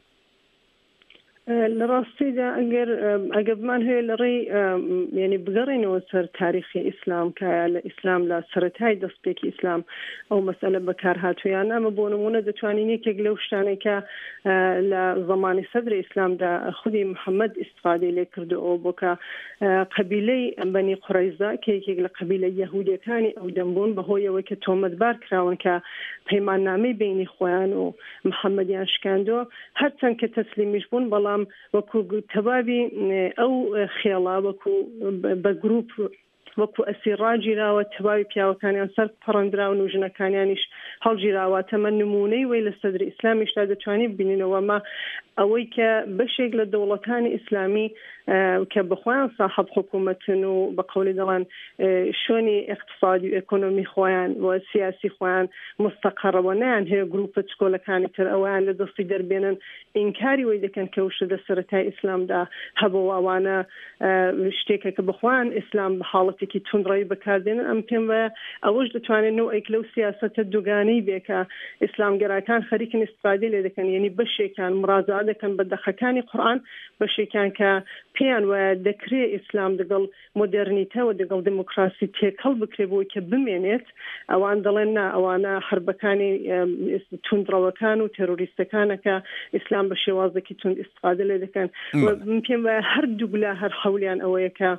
لە ڕاستیدا ئەگەر ئەگە بمان هەیە لە ڕێی ینی بگەڕێنەوە سەر تاریخی ئیسلام کایە لە ئیسلام لە سەرەتای دەستپێکی ئیسلام ئەو مەسئلە بەکار هاتوویان ئەمە بۆ نمونە دەتوانین یەکێک لەو شتانێکە لە زمانی سەدری ئیسلامدا خودی محەممەد ئیستفادەی لێ کردەوە بۆکە قەبیلەی بەنی قوڕەیزە کە یەکێک لە قەبیلە یەهودیەکانی ئەو دەمبوون بەهۆیەوەی کە تۆمەتبار کراون کە پەیماننامەی بینی خۆیان و محەممەدیان شکاندەوە هەرچەند کە تەسلیمیش بوون بەڵام وەکو تەواوی ئەو خێڵا وەکو بە گروپ وەکو ئەسیڕاگیراوە تەواوی پیاوەکانیان سەر پەڕەندراون و ژنەکانیانیش هەڵگیراوە تەمە نمونەی وەی لە سەدری ئیسلامیشدا دەتوانی ببینینەوە مە ئەوەی کە بەشێک لە دەوڵەتانی ئیسلامی کە بەخۆیان ساحەب حکوومەتن و بە قەولی دەڵێن شوێنی اقتصادی و ئەکۆنۆمی خۆیان و سیاسی خۆیان مستەقەڕەوە نیان هەیە گروپە چکۆلەکانی تر ئەویان لە دەستی دەربێنن ئینکاری وەی دەکەن کە وشە لە سەرەتای ئیسلامدا هەبەوە ئەوانە شتێکە کە بخۆیان ئیسلام بە حاڵەتێکی توندڕەوی بەکاردێنن ئەم پێم وایە ئەوەش دەتوانێت نوعێک لەو سیاسەتە دوگانەی بێ کە ئیسلامگەرایەکان خەریکن ئیستفادە لێ دەکەن یعنی بەشێکان مڕازعە دەکەن بە دەخەکانی قورئان بەشێکان کە پێیان وایە دەکرێت ئیسلام دەگەڵ مۆدرنیتەوە دەگەڵ دموکراسی تێکەڵ بکرێ بۆی کە بمێنێت ئەوان دەڵێن نا ئەوانە حربەکانی توندڕەوەکان و تێرۆریستەکانەکە ئیسلام بە شێوازێکی توند ئیستفادە لێ دەکەن پێم وایە هەردوو بلا هەر حەولیان ئەوەیە کە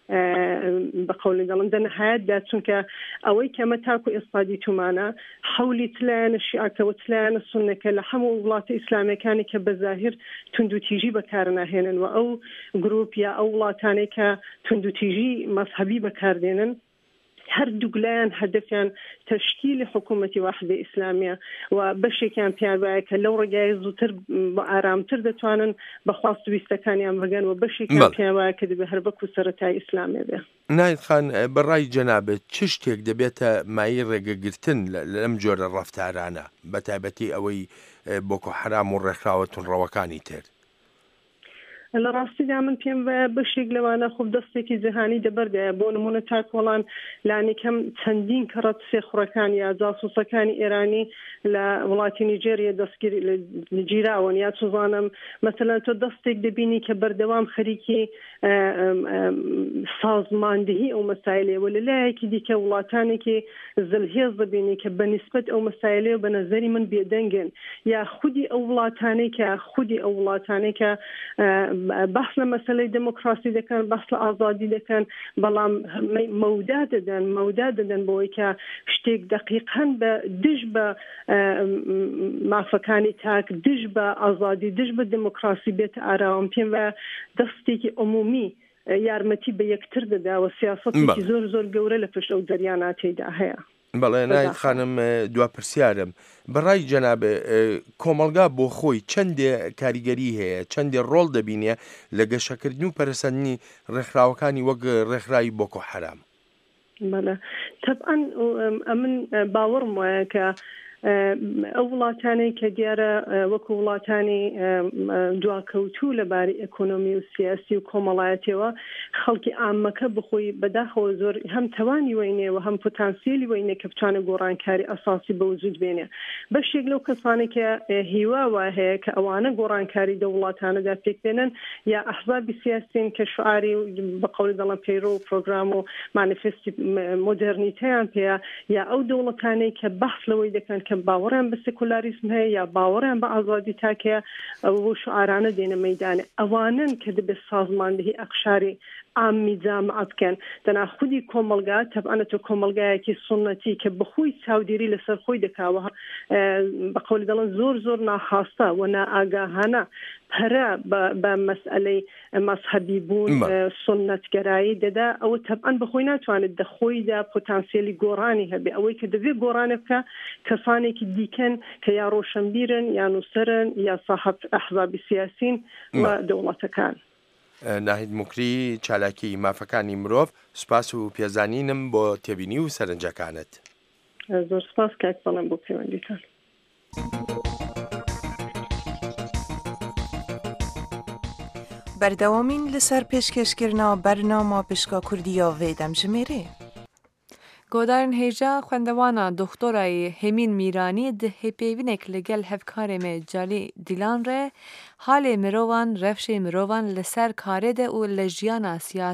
بە قەولی دەڵێن دەنەهایەتدا چونکە ئەوەی کەمە تاکو ئێستادی تومانە حەولی تلایەنە شیعەکەوە تلایەنە سوننەکە لە هەموو وڵاتە ئیسلامەکانی کە بەزاهر توندوتیژی بەکارناهێنن و ئەو گروپ یا ئەو وڵاتانەی کە توندوتیژی مەذهبی بەکاردێنن هەردووگلایان هەدەفیان تشکیلی حکوومەتی واحدە ئیسلامیە و بەشێکیان پیان وایە کە لەو ڕێگای زووتر بە ئارامتر دەتوانن بەخواست ویستەکانیان بگەن و بەشێکیان پیان وایە کە دەبێت هەر بەکو سەرەتای ئیسلامێ بێ. نایت خان بەڕای جەنابێت چ شتێک دەبێتە مای ڕێگەگرتن لەم جۆرە ڕەفتارانە بە تایبەتی ئەوەی بۆکۆ حەرام و ڕێکخراوە توندڕەوەکانی تر؟ لە ڕاستیدا من پێم وایە بەشێک لەوانە خوب دەستێکی جیهانی دەبەردایە بۆ نمونە تاکۆڵان لانیکەم چەندین کەڕەت سێخوڕەکان یا جاسووسەکانی ئێرانی لە وڵاتی نیجێریا دەستگیری گیراون یا چزانم مەسەلەن تۆ دەستێک دەبینی کە بەردەوام خەریکی سازماندهی ئەو مەسایلەوە لەلایەکی دیکە وڵاتانێکی زلهێز دەبینی کە بەنسبەت ئەو مەسایلەوە بە نەزەری من بێدەنگن یا خودی ئەو وڵاتانەی کە خودی ئەو وڵاتانەی کە بەس لە مەسەلەی دموکراسی دەکەن بەس لە ئازادی دەکەن بەڵام مەودا دەدەن مەودا دەدەن بۆی کە شتێک دقیقاً بە دژ بە مافەکانی تاک دژ بە ئازادی دژ بە دموکراسی بێت ئاراوم پێم وایە دەستێکی عمومی یارمەتی بە یەکتر دەداوە سیاسەتێکی زۆر زۆر گەورە لە پشت ئەو جەریانە تێیدا هەیە. بەڵێ نایت خانم دوا پرسیارم بەڕای جەنابێ کۆمەلگا بۆ خۆی چەندێ کاریگەری هەیە چەندێ ڕۆڵ دەبینێ لە گەشەکردنی و پەرسەندنی ڕێکخراوەکانی وەک ڕێکخراوی بۆکۆ حەرام؟ بەڵێ طبعاً من باوەڕم وایە کە ئەو وڵاتانەی کە دیارە وەکو وڵاتانی دواکەوتوو لەبارەی ئەکۆنۆمی و سیاسی و کۆمەڵایەتەوە خەڵکی ئامەکە بخۆی بەداخەوە زۆر هەم تەوانی وینێەوە هەم پۆتانسیێلی وینێ کە بتوانە گۆڕانکاری ئەساسی بە وجود بێنێ بەشێک لەو کەسانێک کە هیواوە هەیە کە ئەوانە گۆڕانکاری دە وڵاتانەدا پێک بێنن یا ئەحزابی سیاسین کە شعاری بە قەولی دەڵێن پەیرۆ و پرۆگرام و مانیفستی مۆدرنیتەیان پێەیە یا ئەو دەوڵەتانەی کە بەحث لەوەی دەکەن کە باوەڕیان بە سێکولاریسم هەیە یا باوەڕیان بە ئازادی تاکەیە ئەو شعارانە دێنە مەیدانێ ئەوانن کە دەبێت سازماندهی ئەقشاری ئامی جامعە بکەن دەنا خودی کۆمەلگا تەبعەنە تۆ کۆمەلگایەکی سنەتی کە بخۆی چاودێری لەسەر خۆی دەکاوە بە قەولی دەڵێن زۆر زۆر ناخاستە و نائاگاهانە پەرە بە مەسئلەی مەسحەبی بوون سنەتگەرایی دەدا ئەوە تەبعەن بەخۆی ناتوانێت دەخۆیدا پۆتانسیێلی گۆڕانی هەبێ ئەوەی کە دەبێت گۆڕانە بکە کەسانێکی دیکەن کە یا ڕۆشنبیرن یا نووسەرن یا صاحب ئەحزابی سیاسین و دەوڵەتەکان. ناهید موکری چالاکی مافەکانی مرۆڤ سوپاس و پێزانینم بۆ تێبینی و سەرنجەکانت. زۆر سپاس کاک بەڵێن بۆ پەیوەندیتان. بەردەوامین لەسەر پێشکەشکردنەوە بەرنامە پشکا کوردیە وێ دەمژمێرێ. گۆدارن هێژا خوێندەوانە دۆختۆرای هێمین میرانی دهێپێوینێک لەگەل هەفکارێمێ جالی دیلان رێ حالێ مرۆڤان ڕەفشێ مرۆڤان لەسەر کارێدە و لە ژیانە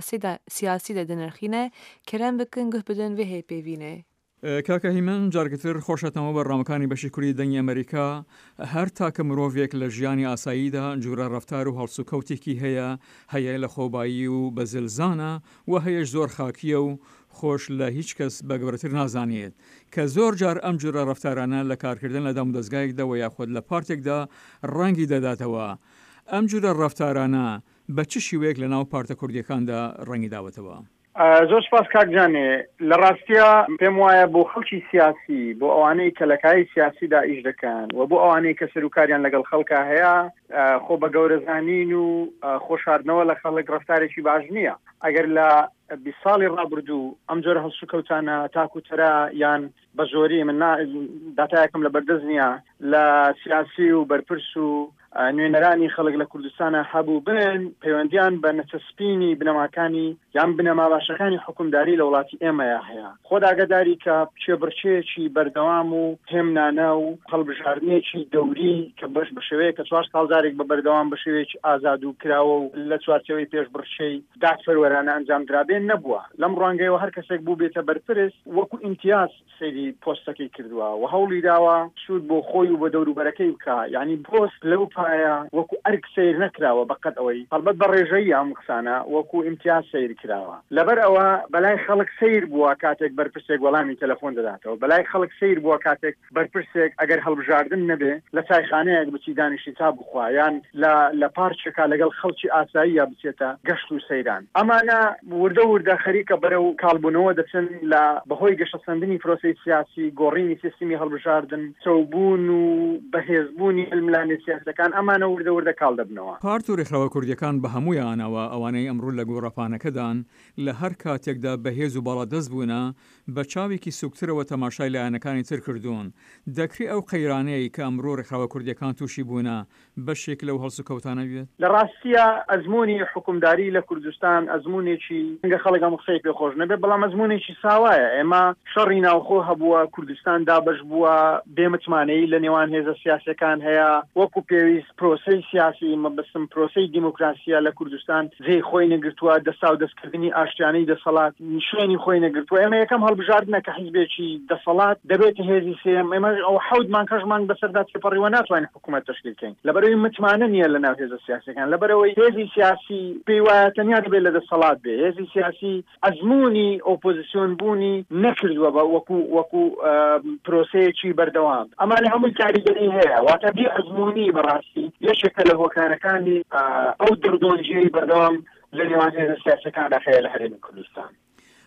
سیاسیدە دەنرخینە کەرەم بکن گوه بدن وێ هێپێوینێ. کاکە هیمن جارگتر خۆشەتەوە بەڕامەکانی بەشی کوردی دەنگی ئەمریکا هەر تاکە مرۆڤێک لە ژیانی ئاساییدا جورە ڕەفتار و هەڵسوکەوتێکی هەیە هەیە لە خۆبایی و بە زلزانە و هەیەش زۆر خاکیە و خۆش لە هیچ کەس بەگەورەتر نازانێت کە زۆر جار ئەم جورە ڕەفتارانە لە کارکردن لە دەم دەستگایەکداوە یاخود لە پارتێکدا ڕەنگی دەداتەوە. ئەم جورە ڕەفتارانە بە چ شیوەیەک لە ناو پارتە کوردیەکاندا ڕەنگی داوەتەوە؟ زۆر سپاس کاکجانێ لە ڕاستیە پێم وایە بۆ خەڵکی سیاسی بۆ ئەوانەی کە لە کاری سیاسیدا ئیش دەکەن و بۆ ئەوانەی کە سەرۆکاریان لەگەڵ خەڵکە هەیە خۆ بە گەورەزانین و خۆشاردنەوە لە خەڵک ڕەفتارێکی باش نییە. ئەگەر لە بیست ساڵی ڕابردوو ئەم جۆرە هەڵسوکەوتانە تاکوتەرە یان بە زۆری من داتایەکم لە بەردەست نییە لە سیاسی و بەرپرس و نوێنەرانی خەڵک لە کوردستانە هەبوو بن پەیوەندیان بە نەچەسپینی بنەماکانی یان بنەما باشەکانی حکومداری لە وڵاتی ئێمەیە هەیە خۆ ئاگاداری کە پچێبڕچێکی بەردەوام و هێمنانە و هەڵبژاردنێکی دەوری کە بەش بە شێوەیە کە چوار ساڵزارێک بە بەردەوام بە شێوەیەکی ئازاد و کراوە و لە چوارچەوەی پێشبڕچەی دادفەروەرانە ئەنجامدرابێن نەبووە. لەم ڕوانگەیەوە هەر کەسێک بوو بێتە بەرپرس وەکو ئیمتیاز سەیری پۆستەکەی کردووە و هەوڵی داوە سوود بۆ خۆی و بە دەوروبەرەکەی بکە یعنی پۆست لەو وەکو ئەرک سیر نەکراوە بەقەت ئەوەی هەڵبەت بە ڕێژەیی ئەم قسانە وەکو ئیمتیاز سیر کراوە. لەبەر ئەوە بەلای خەڵک سیر بووە کاتێک بەرپرسێک وەڵامی تەلەفۆن دەداتەوە بەلای خەڵک سیر بووە کاتێک بەرپرسێک ئەگەر هەڵبژاردن نەبێ لە چایخانەیەک بچی دانیشتی تا بخوایان لە پارچێکا لەگەڵ خەڵکی ئاساییە بچێتە گەشت و سەیران. ئەمانە وردە وردە خەریکە بەرەو کاڵبوونەوە دەچن لە بەهۆی گەشەسەندنی پرۆسەی سیاسی گۆڕینی سیستمی هەڵبژاردن چەوبوون و بەهێزبوونی ئەلملانی سیاسەکان ئەمانە وردە وردە کاڵ دەبنەوە. پارت و ڕێکخراوە کوردیەکان بە هەموویانەوە ئەوانەی ئەمڕۆ لە گۆڕەپانەکەدان لە هەر کاتێکدا بەهێز و باڵادەست بوونە بە چاوێکی سوکترەوە تەماشای لایەنەکانی تر کردوون. دەکری ئەو قەیرانەیە کە ئەمڕۆ ڕێکخراوە کوردیەکان تووشی بوونە بەشێک لەو هەڵسوکەوتانە بێت. لە ڕاستیە ئەزمموی حکومداری لە کوردستان ئەزممونێکی گە خەڵک ئەم قسەی پێخۆش نەبێت بەڵام ئەزممونێکی ساوایە. ئێمە شەڕی ناوخۆ هەبووە کوردستان دابش بووە بێمتمانەی لە نێوان هێزە سیاسەکان هەیە وەکو پێویست پرۆسەی سیاسی مەبەستم پرۆسەی دیموکراسیە لە کوردستان جێی خۆی نەگرتووە دەسا و دەستکردنی ئاشتیانەی دەسەڵات شوێنی خۆی نەگرتووە. ئێمە یەکەم هەڵبژاردنە کە حیزبێکی دەسەڵات دەبێتە هێزی سێم ئێمە ئەو حەوت کەژمان بەسەردا تێپەڕیوە ناتوانین حکوومەت تەشکیل بکەین لەبەرەوەی متمانە نییە لە ناو هێزە سیاسەکان لەبەرەوەی هێزی سیاسی پێی وایە تەنیا دەبێت لە دەسەڵات بێ. هێزی سیاسی ئەزمموی ئۆپۆزیسیۆن بوونی نەکردووە بە وەکو وەکو پرۆسەیەکی بەردەوام. ئەمانە هەمووی کاریگەری هەیە واتە بێ ئەزمموی بەڕاستی یەکێکە لە هۆکارەکانی ئەو دردۆنجیەی بەردەوام لە نێوان هێزە سیاسەکاندا هەیە لە هەرێمی کوردستان.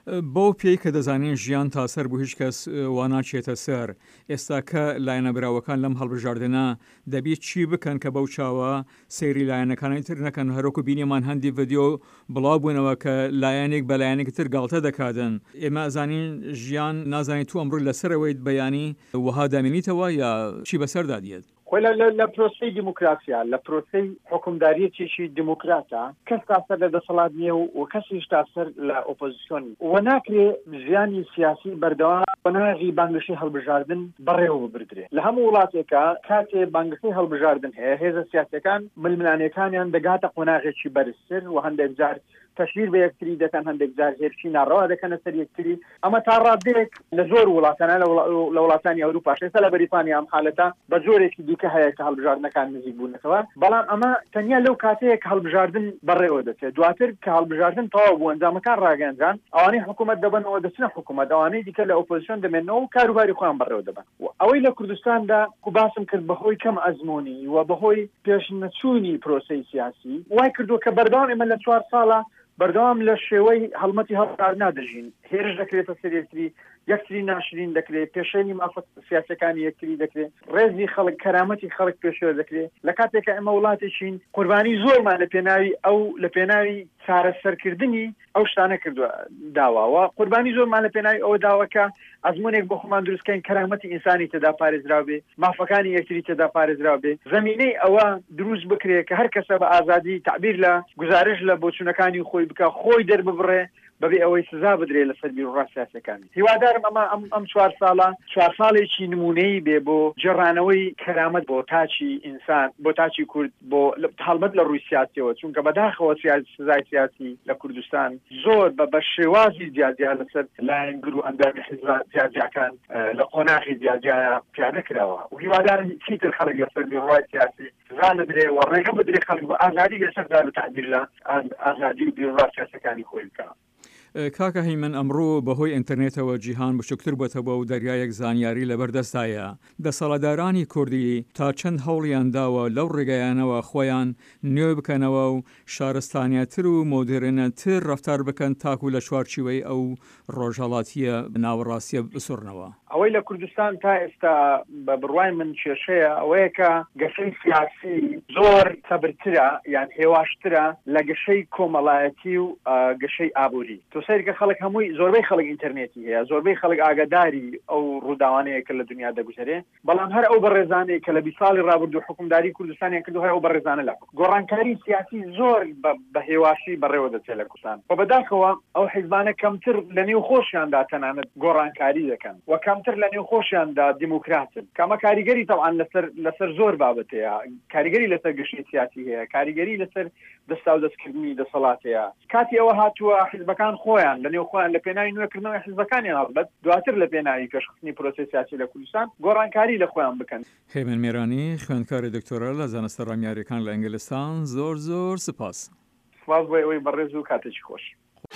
بەو پێی کە دەزانین ژیان تاسەر بوو هیچ کەس واناچێتە سەر ئێستا کە لایەنە براوەکان لەم هەڵبژاردنە دەبێت چی بکەن کە بەو چاوە سەیری لایەنەکانی تر نەکەن هەروەکو بینیمان هەندی ڤیدیۆ بڵاو بوونەوە کە لایەنێک بە لایەنێک تر گاڵتە دەکاتن ئێمە ئەزانین ژیان نازانیت تو ئەمڕۆ لەسەرەوەیت بەیانی وەها دامێنیتەوە یا چی بەسەردا دێت خۆی لە پرۆسەی دیموکراسیا لە پرۆسەی حکومداریەکێکی دیموکراتە کەس تاسەر لە دەسەڵات نییە و کەسیش تاسەر لە ئۆپۆزیسیۆن و ناکرێ ژیانی سیاسی بەردەوام بەناغی بانگشەی هەڵبژاردن بەڕێوە بردرێت لە هەموو وڵاتێکە کاتێ بانگشەی هەڵبژاردن هەیە هێزە سیاسەکان ململانەکانیان دەگاتە قۆناغێکی بەرزتر و هەندێک جار تەشیر بە یەکتری دەکەن هەندێک جار هێرشی ناڕەوا دەکەنە سەر یەکتری ئەمە تا ڕادێک لە زۆر وڵاتانە لە وڵاتانی ئەوروپا شێستا لە بەریتانیا ئەم حالەتە بە زۆرێکی دیکە هەیە کە هەڵبژاردنەکان نزیک بوونەوە بەڵام ئەمە تەنیا لەو کاتەیە کە هەڵبژاردن بەڕێوە دەچێت دواتر کە هەڵبژاردن تەواو بوو ئەنجامەکان ڕاگەیاندران ئەوانەی حکوومەت دەبنەوە دەچنە حکوومەت ئەوانەی دیکە لە ئۆپۆزیسیۆن دەمێنەوە و کاروباری خۆیان بەڕێوە دەبن ئەوەی لە کوردستاندا کو باسم کرد بەهۆی کەم ئەزموونی و بەهۆی پێشنەچوونی پرۆسەی سیاسی وای کردو کە بەردەوام ئێمە لە چوار ساڵە بەردەوام لە شێوەی هەڵمەتی هەڵبژاردن نادەژین هێرش دەکرێتە سەر یەکتری یەکتری ناشرین دەکرێت پێشێنی مافەت سیاسەکانی یەکتری دەکرێت ڕێزی خەڵک کەرامەتی خەڵک پێشێوە دەکرێت لە کاتێکە ئێمە وڵاتێکین قوربانی زۆرمان لە پێناوی ئەو لە پێناوی چارەسەرکردنی ئەو شتانە کردووە داواوە قوربانی زۆرمان لە پێناوی ئەوە داوەکە ئەزمونێک بۆ خۆمان دروستکەین کەرامەتی ئینسانی تێدا پارێزراو بێ مافەکانی یەکتری تێدا پارێزراو بێ زەمینەی ئەوە دروست بکرێت کە هەر کەسە بە ئازادی تعبیر لە گزارش لە بۆچوونەکانی خۆی بکە خۆی دەرببڕێ بەبێ ئەوەی سزا بدرێت لەسەر بیرڕا سیاسەکانی هیوادارم ئەمە ئەم ئەم چوار ساڵە چوار ساڵێکی نمونەی بێ بۆ جێڕانەوەی کەرامەت بۆ تاچی ئینسان بۆ تاچی کورد بۆ هەڵمەت لە ڕووی سیاسیەوە چونکە بەداخەوە سزای سیاسی لە کوردستان زۆر بە بە شێوازی جیاجیا لەسەر لایەنگر و ئەندامی حیزب جیاجیاکان لە قۆناغی جیاجیایە پیادە کراوە و هیوادارم چیتر خەڵک لەسەر بیرڕای سیاسی سزا بدرێ و ڕێگە بدرێ خەڵک بە ئازادی لەسەردا بە تعبیر لە ئازادی و بیرڕا سیاسەکانی خۆی بکە کاکە هەیمن ئەمڕۆ بەهۆی ئینتەرنێتەوە جیهان بچووکتر بۆتەوە و دەریایەک زانیاری لەبەردەستایە دەسەڵاتدارانی کوردی تا چەند هەوڵیان داوە لەو ڕێگەیانەوە خۆیان نوێ بکەنەوە و شارستانیەتر و مۆدرنەتر ڕەفتار بکەن تاکو لە چوارچوەی ئەو ڕۆژهەڵاتیە ناوەڕاستیە بسوورنەوە ئەوەی لە کوردستان تا ئێستا بە بڕوای من کێشەیە ئەوەیە کە گەشەی سیاسی زۆر سەبرترە یان هێواشترە لە گەشەی کۆمەڵایەتی و گەشەی ئابووری سەیرکە خەڵک هەمووی زۆربەی خەڵک ئینتەرنێتی هەیە زۆربەی خەڵک ئاگاداری ئەو ڕووداوانەیە کە لە دنیا دەگوزارێ بەڵام هەر ئەو بەڕێزانەیە کە لە بیست ساڵی ڕابردوو حکومداری کوردستانیان کردو هەر ئەو بەڕێزانە لە گۆڕانکاری سیاسی زۆر بە هێواشی بەڕێوە دەچێت لە کوردستان و بەداخەوە ئەو حیزبانە کەمتر لە نێو خۆشیاندا تەنانەت گۆڕانکاری دەکەن و کەمتر لە نێو خۆشیاندا دیموکراتن کەمە کاریگەری تەوان لەسەر لەسەر زۆر بابەتەیە کاریگەری لەسەر گەشەی سیاسی هەیە کاریگەری لەسەر دەستا و دەستکردنی دەسەڵاتەیە کاتی ئەوە هاتووە حیزبەکان خۆیان لە نێو خۆیان لە پێناوی نوێکردنەوەی حیزبەکانیان هەڵبەت دواتر لە پێناوی پێشخستنی پرۆسەی سیاسی لە کوردستان گۆڕانکاری لە خۆیان بکەن هێمن میرانی خوێندکاری دکتۆرە لە زانستە ڕامیاریەکان لە ئینگلستان زۆر زۆر سپاس سپاس بۆ ئەوەی بەڕێز و کاتێکی خۆش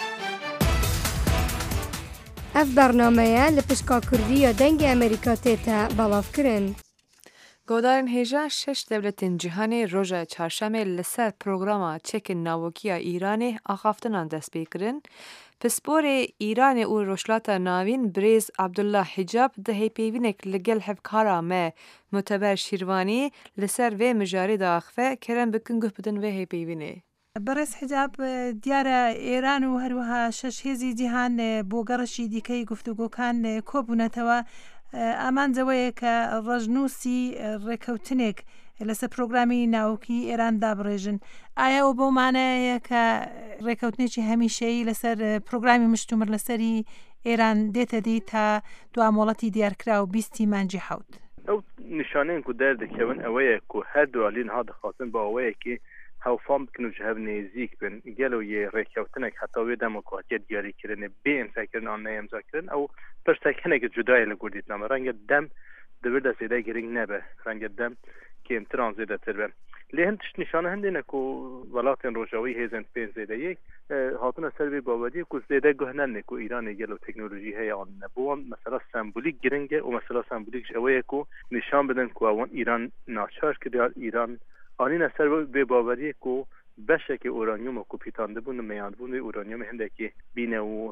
ئەف بەرنامەیە لە پشکا کوردی یا دەنگی ئەمریکا تێتە بەڵاوکردن گۆدارن هێژە شش دەولەتên cîhanê roja çarşemê li ser programa çekên nawekiya Îranê axaftinan dest pê kirin. Pisporê Îranê û Rojhilata Navîn Birêz Abdullah Hicab di hêpêvînek li gel hevkara me Muteber Şîrvanî li ser vê mijarê de axive kerem bikin guh bidin vê hêpêvînê. بەڕێز حجاب دیارە ئێران و هەروەها شەش هێزی جیهان بۆ گەڕەشی دیکەی گفتوگۆکان کۆبوونەتەوە ئامانجەوەیە کە ڕەژنووسی ڕێکەوتنێک لەسەر پرۆگرامی ناوکی ئێران دابڕێژن ئایا ئەو بەو مانایە کە ڕێکەوتنێکی هەمیشەیی لەسەر پرۆگرامی مشتومر لەسەری ئێران دێتە دی تا دوامۆڵەتی دیارکرا و بیستی مانجی حەوت ئەو نیشانەیەک و دەردەکەون ئەوەیە و هەردووەلین ها دەخواتن بە ئەوەیەکی هەوفام بکن و جهب نێزیک بن گەلو یە ڕێککەوتنێک هەتا وێ دەمۆکراتیەت دیاریکردنە بێ ئەمساکردن ئەو نەیەمزاکردن ئەو پرسەکەنێکە جودایە لە گوردیتنامە ڕەنگە دەم دەبێت دەسێدای گرنگ نەبە ڕەنگە دەم کێمتران زێدەتر بن لێ هەند تشت نیشانە هەندێنێک و وڵاتێن ڕۆژاوی هێزن پێنج زێدەیەک هاتنە سەروی باوەدی و زێدە گوهنەنێک و ئیرانی گەل و تەکنۆلۆژی هەیە ئەوان نەبووان مەسەلا سمبولیک گرنگە و مەسەلا سمبولیکش ئەوەیەک و نیشان بدەن کو ئەوان ئیران ناچار کردیان ئیران ئانینە سەر بێ باوەریەک و بەشێکی ئۆرانیوم و کوپیتان دەبوون مەیانبوونی ئۆرانیوم هەندێکی بینە و بێژن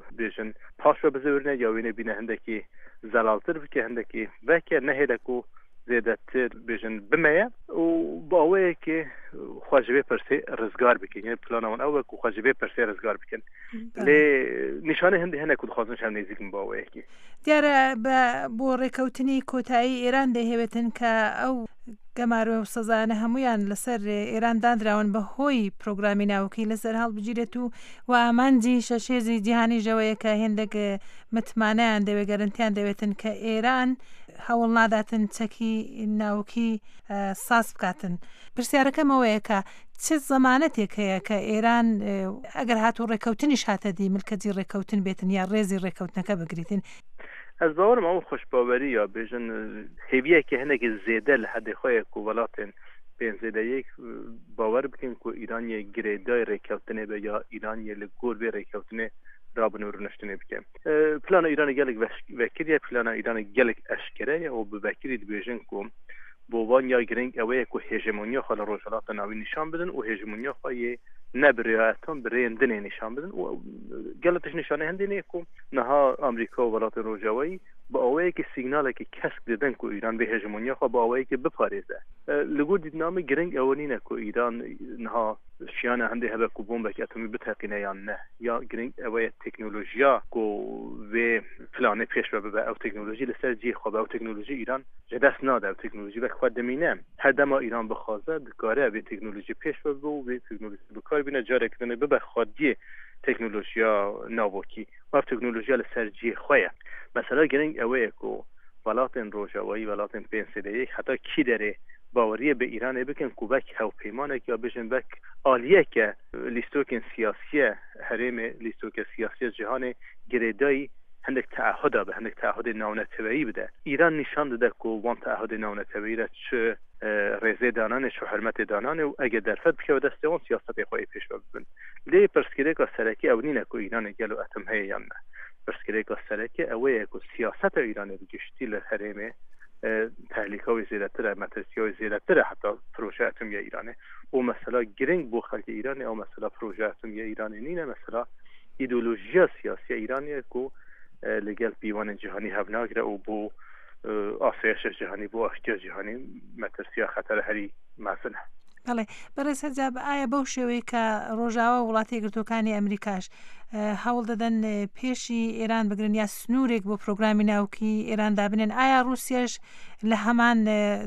بێژن پاش بە بزەورنە یا وێنە بینە هەندێکی زەلالتر بکە هەندێکی vekê nehêlek û zêdetir bêjin bimeye û baweyekê xwe ji vê pirsê rizgar bikin yani plana wan ew ku xwe ji vê pirsê rizgar bikin lê nîşanê hindî hene ku dixwazin şev nêzik min baweyekê دیارە بۆ ڕێکەوتنی کۆتایی ئێران دەهێوێتن کە ئەو گەمارە و سەزانە هەمویان لەسەر ئێران دادراون بە هۆی پرۆگرامی ناوکی لەسەر هەڵبگیرێت و و ئامانجی شەشێزی جیهانی ژەوەیە کە هێندێک متمانەیان دەوێ گەرنتیان دەوێتن کە ئێران هەوڵ ناداتن چەکی ناوکی ساس بکاتن. پرسیارەکەمەوەیە کە چه زەمانەتێک هەیە کە ئێران ئەگەر هاتوو ڕێکەوتنیش هاتەدی ملکەتی ڕێکەوتن بێتن یا ڕێزی ڕێکەوتنەکە بگریتن. Ez bawerim ew xweşbawerî ya bêjin hêviyekê hinekî zêde li hedê xwe ye ku welatên pên zêdeyek bawer bikin ku Îran yê girêdayê rêkevtinê be ya Îran yê li gor vê rêkevtinê rabin û rûniştinê bike. Plana Îranê gelek vekir ye plana Îranê gelek eşkere ye û bi vekirî dibêjin ku bo vanya giring ew ye ku hêjemoniya xwe li rojhilata navî nîşan bidin û hêjemoniya xwe yê ne bi rêyatan bi rêyên dinê nîşan bidin û gelek tişt nîşanê hindî ku niha Amerîka û welatên rojawayî bi awayekî signalekî kesk didin ku Îran vê hêjemoniya xwe bi awayekî biparêze. Li gor dîtnamê giring ew nîne ku Îran niha şiyana hindê hebe ku bombekî atomî biteqîne yan ne ya giring ew ye teknolojiya ku vê planê pêş ve bibe ew teknolojî li ser cî xwe be ew teknolojî Îran ji dest nade ew teknolojî vek xwe dimîne her dema Îran bixwaze dikare vê teknolojî pêş ve bibe û vê teknolojî bikar bîne carek dine bibe xwediyê teknolojiya navokî ev teknolojiya li ser cî xwe ye. Mesela giring ew ye ku welatên rojawayî welatên pên sêdeyek heta kî derê baweriye bi Îranê bikin ku vek hewpeymanek ya bijin vek aliyeke lîstokên siyasiye herêmê lîstokê siyasiye cihanê girêdayî hindek teahuda be hindek teahudê navneteweyî bide. Îran nîşan dide ku wan teahudê navneteweyî re çi rêzê dananê çi hurmetê dananê û ege derfet bike ve destê wan siyasetê xwe pêş ve bibin. Lê pirsgirêka serekî ew nîne ku Îranê gelo etim heye yan ne. Pirsgirêka serekî ew ye ku siyaseta Îranê bi giştî li herêmê tehlîka wê zêdetir e metresiya wê zêdetir e heta proje etimiya Îranê û mesela giring bo xelkê Îranê ew mesela proje etimiya Îranê nîne mesela îdeolojiya siyasiya Îranê ku li gel pîvanên cîhanî hev nagire û bo asayişa cîhanî bo aştiya cîhanî metresiya xetere herî mezin e. بەڵێ بەڕێز هەرجاب ئایا بەو شێوەیە کە ڕۆژاوە وڵاتی یەکگرتووەکانی ئەمریکاش هەوڵ دەدەن پێشی ئێران بگرن یا سنوورێک بۆ پرۆگرامی ناوکی ئێران دابنێن ئایا رووسیاش لە هەمان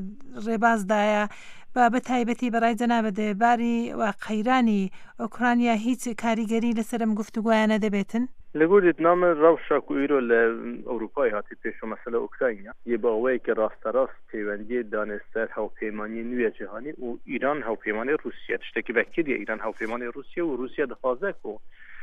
ڕێبازدایە بە بە تایبەتی بەڕای جەنابەت باری و قەیرانی ئۆکرانیا هیچ کاریگەری لەسەرم گفتوگویانە دەبێتن؟ لەگۆر دیتنامە ڕەوشا و ئیرۆ لە ئەوروپای هاتی پێش و مەسەلە ئوکراینیا یە بە ئەوەیە کە ڕاستەڕاست پەیوەندی دانێستەر هەوپەیمانی نوێ جیهانی و ئیران هەوپەیمانی رووسیا تشتێکی بەکردیە ئیران هەوپەیمانی رووسیا و رووسیا دەخوازە و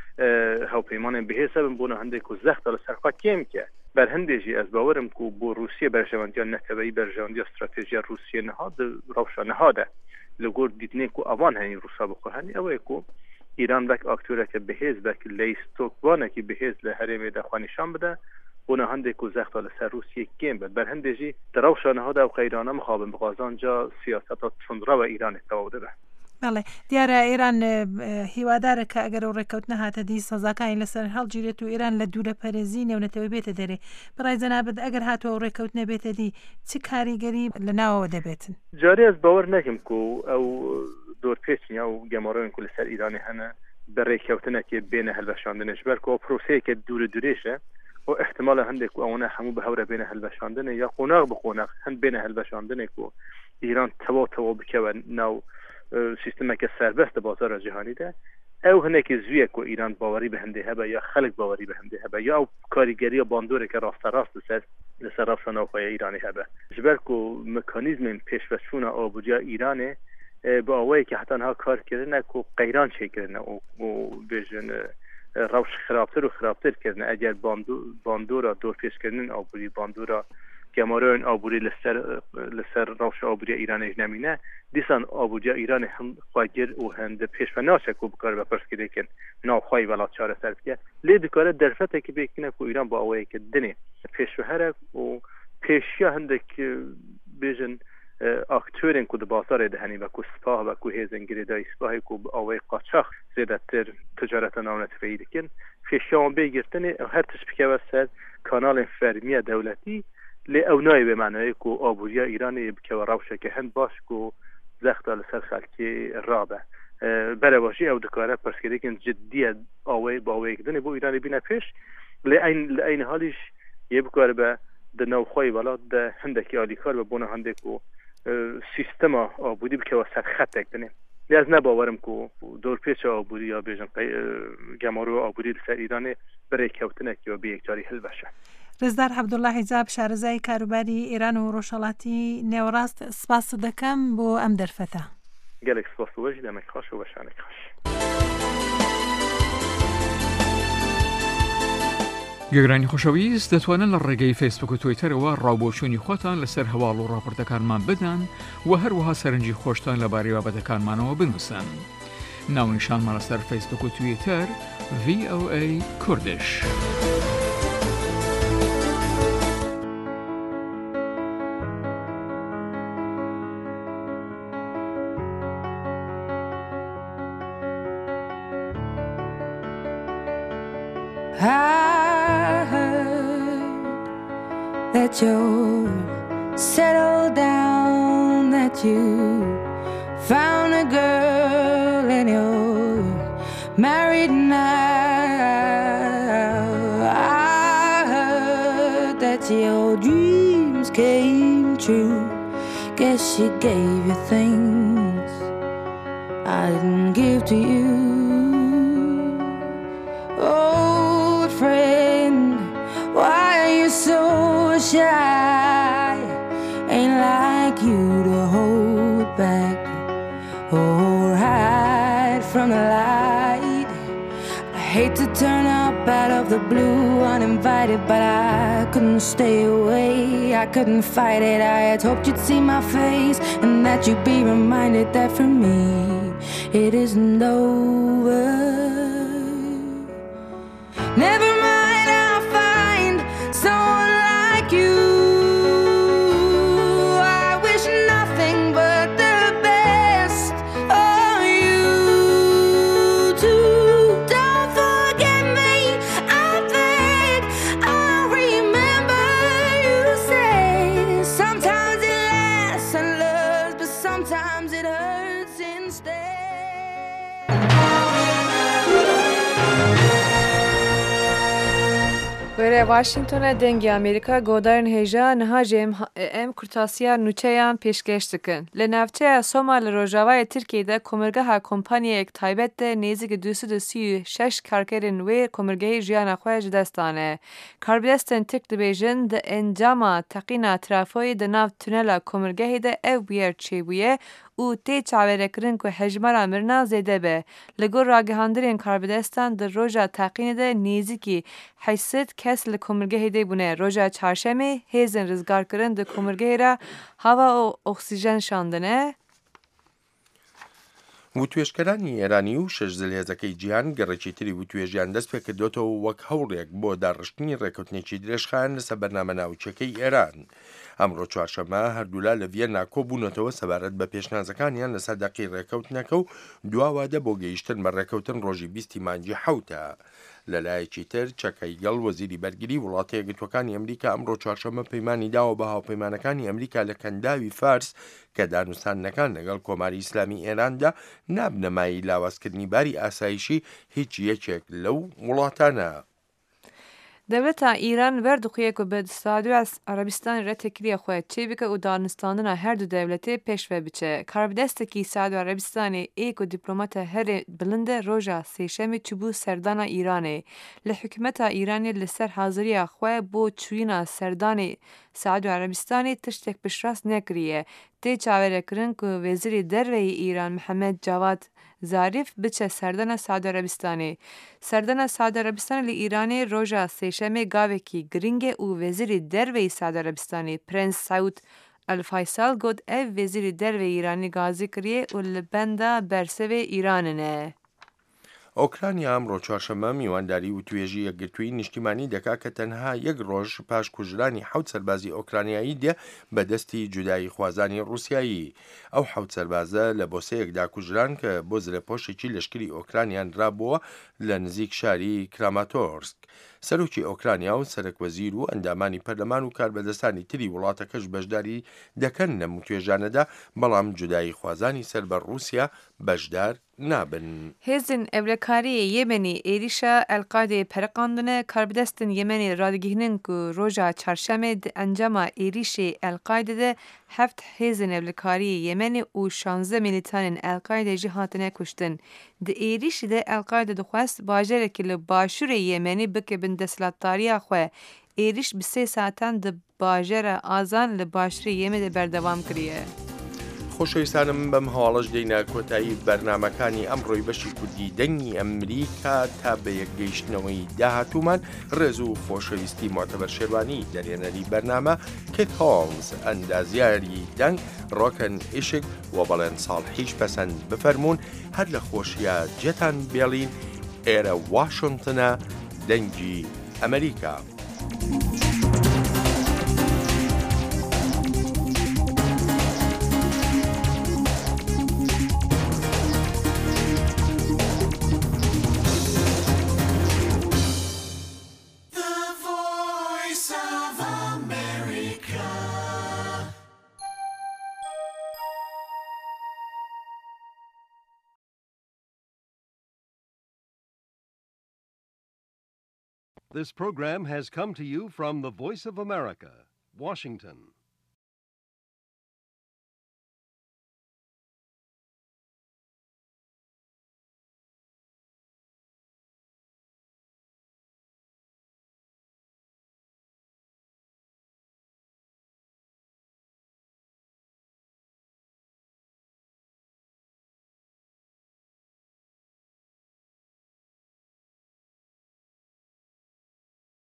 هەوپەیمانێن بەهێزە بن بۆنە هەندێک و زەختە لەسەر خوا کێم کە بەر هەندێژی ئەس باوەرم و بۆ رووسیا بەرژەوەندیان نەتەوەیی بەرژەوەندی استراتێژیا رووسیا نەهاد ڕەوشا نەهادە لەگۆر دیتنێک و ئەوان هەنی رووسا بخۆهانی ئەوەیە و ایران بک اکتورێکە بەهێز بک لەیستۆکوانێکی بەهێز لە هەرێمێدا خوانیشان بدە بۆنە هەندێک و زەختە لەسەر رووسیە کێم بێت بەر هەندێژی دەڕەوشانەهادا و قەیرانە مخابن بغازانجا سیاسەتە تونڕەوە ئیرانێک تەواو دەبێت. بەڵێ دیارە ئێران هیوادارە کە ئەگەر ئەو ڕێکەوتنە هاتەدی سەزاکانی لەسەر هەڵگیرێت و ئێران لە دوورە پەرێزی نێونەتەوە بێتە دەرێ بەڕای جەنابەت ئەگەر هاتووە ئەو ڕێکەوتنە بێتەدی چ کاریگەری لە ناوەوە دەبێتن؟ جارێ ئەس باوەڕ نەکەم و ئەو دۆرپێچنیا و گەماڕۆین کو لەسەر ئیرانی هەنە بەڕێکەوتنێکی بێنە هەلبەشاندنش بەرکەوە پرۆسەیەکە دوورە دوورێشە و احتمال هەندێک و ئەوەنە هەموو بە هەورە بێنە هەلبەشاندنە یا قۆناغ بخۆناغ هەند بێنە هەلبەشاندنێک و ئیران تەواو تەواو بکەوە ناو سیستمێکە سەربەستە بازارە جیهانیدا ئەو هەنێکی زویە و ئیران باوەری بە هەندێ هەبە یا خەڵک باوەری بە هەندێ هەبە یا ئەو کاریگەریە باندۆرێکە ڕاستەڕاست لەسەر لەسەر ڕەوشانەوەخۆیە ئیرانی هەبە ژبەر و مکانیزمên پێشبەچوونە ئابووریا ئیرانێ بە ئەوەیە کە حتەنها کارکردنە و قەیران چێکردنە و بێژن ڕەوش خراپتر و خراپترکردنە ئەگەر باندۆرە دۆرپێشکردن ئابووری باندۆرە گەمارۆین ئابووری لەسەر لەسەر ڕەوش ئابووریە ئیرانێش نەمینە دیسان ئابووریە ئیرانی هەم خواگیر و هەندە پێشوە ناچێک و بکار بە پرسکردێکن ناوخوای وڵات چارەسەر بکە لێ دکارە دەرفەتێکی بێکنە و ئیران بە ئەوەیە کە دنێ پێشوە هەرە و پێشیا هەندێک بێژن اکتورین کو د بازار ده هنی و کو سپاه و کو هیزن گریدای سپاه کو اوی قاچاق زیادتر تجارت نامنت فیده کن فشان بگیرتن هر تشبیه وسط کانال فرمی دولتی لی اونای به معنای کو آبوریا ایرانی که روشه که هند باش کو زخت al سر خلکی رابه برای باشی او دکاره پرسکری کن جدیه آوی با آوی کدنی بو ایرانی بینه پیش لی این حالیش یه بکاره به د نوخوی ولاد د هندکی آلیکار به بونه هندکو سیستم آبودی بکه وسط خط اکدنی لی از نباورم کو دور پیچ آبودی یا بیجن گمارو آبودی لسر ایرانی برای کوتنه که و به یکجاری حل بشه. رزدار عبدالله حجاب شارزای کاروباری ایران و روشالاتی نێوەڕاست سپاس دەکەم بۆ ئەم دەرفەتە. گەلێک سپاس وەژی دەمێک خۆش و بەشانێک خۆش. گەگرانی خۆشەویست دەتوانن لە ڕێگەی فیسبوک و تویتەرەوە ڕاوبۆچوونی خۆتان لەسەر هەواڵ و ڕاپۆرتەکانمان بدەن و هەروەها سەرنجی خۆشتان لەبارەی بابەتەکانمانەوە بنووسن. ناونیشانمان لەسەر فیسبوک و تویتەر ڤی ئۆ ئەی کوردش. I heard that you're settled down, that you found a girl and you're married now. I heard that your dreams came true. Guess she gave you things I didn't give to you. Friend, why are you so shy? Ain't like you to hold back or hide from the light. I hate to turn up out of the blue uninvited, but I couldn't stay away, I couldn't fight it. I had hoped you'd see my face and that you'd be reminded that for me it isn't over. Never mind, I'll find someone like you. I wish nothing but the best for you too. Don't forget me, I beg. I'll remember you say sometimes it lasts and loves, but sometimes it hurts instead. وره واشنگتن دنگی امریکا گودارن هیجا نهاجه ام کرتاسیا نوچهیان پیشکش دکن. لنفچه سوما لروجاوای ترکیه ده کمرگه ها کمپانی یک تایبت ده نیزی که دوست ده سی شش کارکرین وی کمرگه جیان خواه جدستانه. کاربیدستن تک ده بیجن ده انجام تقینا ترافوی ده ناف تونل کمرگه ده او بیر چی بویه او تی چاوره کرن که حجمارا مرنا زیده به. لگو راگهاندرین کاربیدستان ده روژا تقین ده نیزی که حیثت کس لکمرگه هیده بونه. روژا چهارشنبه هیزن رزگار کرن ده کمرگه را هوا و اکسیژن شاندنه. وتوێژکەرانی ئێرانی و شەش زلهێزەکەی جیهان گەڕێکی تری وتوێژیان دەست پێ کردوتەوە وەک هەوڵێک بۆ داڕشتنی ڕێکەوتنێکی درێژخایەن لەسەر بەرنامە ناوچەکەی ئێران. ئەمڕۆ چوارشەممە هەردوولا لە ڤێنا کۆبوونەتەوە سەبارەت بە پێشنازەکانیان لەسەر دەقی ڕێکەوتنەکە و دواوادە بۆ گەیشتن بە ڕێکەوتن ڕۆژی بیستی مانگی حەوتە. لەلایەکی تر چەکەی گەڵ وەزیری بەرگری وڵاتی یەکگرتوەکانی ئەمریکا ئەمڕۆ چوارشەممە پەیمانی داوە بە هاوپەیمانەکانی ئەمریکا لە کەنداوی فارس کە دانوستانەکان لەگەڵ کۆماری ئیسلامی ئێراندا نابنەمایی لاوازکردنی باری ئاسایشی هیچ یەکێک لەو وڵاتانە. دولتا ایران وردخویه که به سعودی عربستان را تکریه خواهد چه بکه او دانستاندن هر دو دولتی پیش و بچه. کاربدسته که سعودی عربستان ایک و دیپلومات هر بلند روژا سیشم چبو سردان ایرانه. لحکمت ایرانی لسر حاضری خواه بو چوینا سردان سعودی عربستانی تشتک بشراس نکریه. تی چاوره کرن که وزیر دروی ایران محمد جواد ظریف بچه سردان سعودی عربستانی. سردان سعودی عربستان لی ایرانی روژا سیشم گاوه کی گرینگ او وزیر دروی سعودی عربستانی پرنس سعود الفیصل گود او وزیر دروی ایرانی گازی کریه و لبنده برسوی ایرانه. ئۆکرانیا ئەمڕۆ چوارشەممە میوانداری و توێژی یەکگرتووی نیشتیمانی دەکا کە تەنها یەک ڕۆژ پاش کوژرانی حەوت سەربازی ئۆکرانیایی دێ بەدەستی جودایی خوازانی ڕووسایی. ئەو حەوت سەربازە لە بۆسەیەکدا کوژران کە بۆ زرەپۆشێکی لەشکری ئۆکرانیان درابووە لە نزیک شاری کراماتۆرسک. سەرۆکی ئۆکرانیا و سەرۆکوەزیر و ئەندامانی پەرلەمان و کاربەدەستانی تری وڵاتەکەش بەشداری دەکەن لەم توێژانەدا، بەڵام جودایی خوازانی سەر بە ڕووسیا بەشدار نابن. هێزن ئەولەکاری یەمەنی عێریشە ئەلقادێ پەرقاندنە کاربدەستن یەمەنی ڕادگیهنن و ڕۆژا چارشەمێ ئەنجاما عێریشێ ئەلقایدەدە هەفت هێزن ئەولەکاری یەمەنی و شانزە میلیتانên ئەلقایدە jî hatine kuştin. Di êrişî de Elqayde dixwest bajarekî li başûrê Yemenî bike bin desthilatdariya xwe. Êriş bi sê satan di bajera Azan li başûrê Yemê de berdewam kiriye. خۆشەویستانم بەم هەواڵەش دەینە کۆتایی بەرنامەکانی ئەمڕۆی بەشی کوردی دەنگی ئەمریکا تا بە یەکگەیشتنەوەی داهاتوومان ڕێز و خۆشەویستی معتەبەر شێوانی دەرێنەری بەرنامە کێت هۆمز ئەندازیاری دەنگ ڕۆکن ئیشک و بەڵێن ساڵحیش پەسەند بفەرمونون هەر لە خۆشیە جێتان بێڵین ئێرە واشنتنە دەنگی ئەمریکا. This program has come to you from the Voice of America, Washington.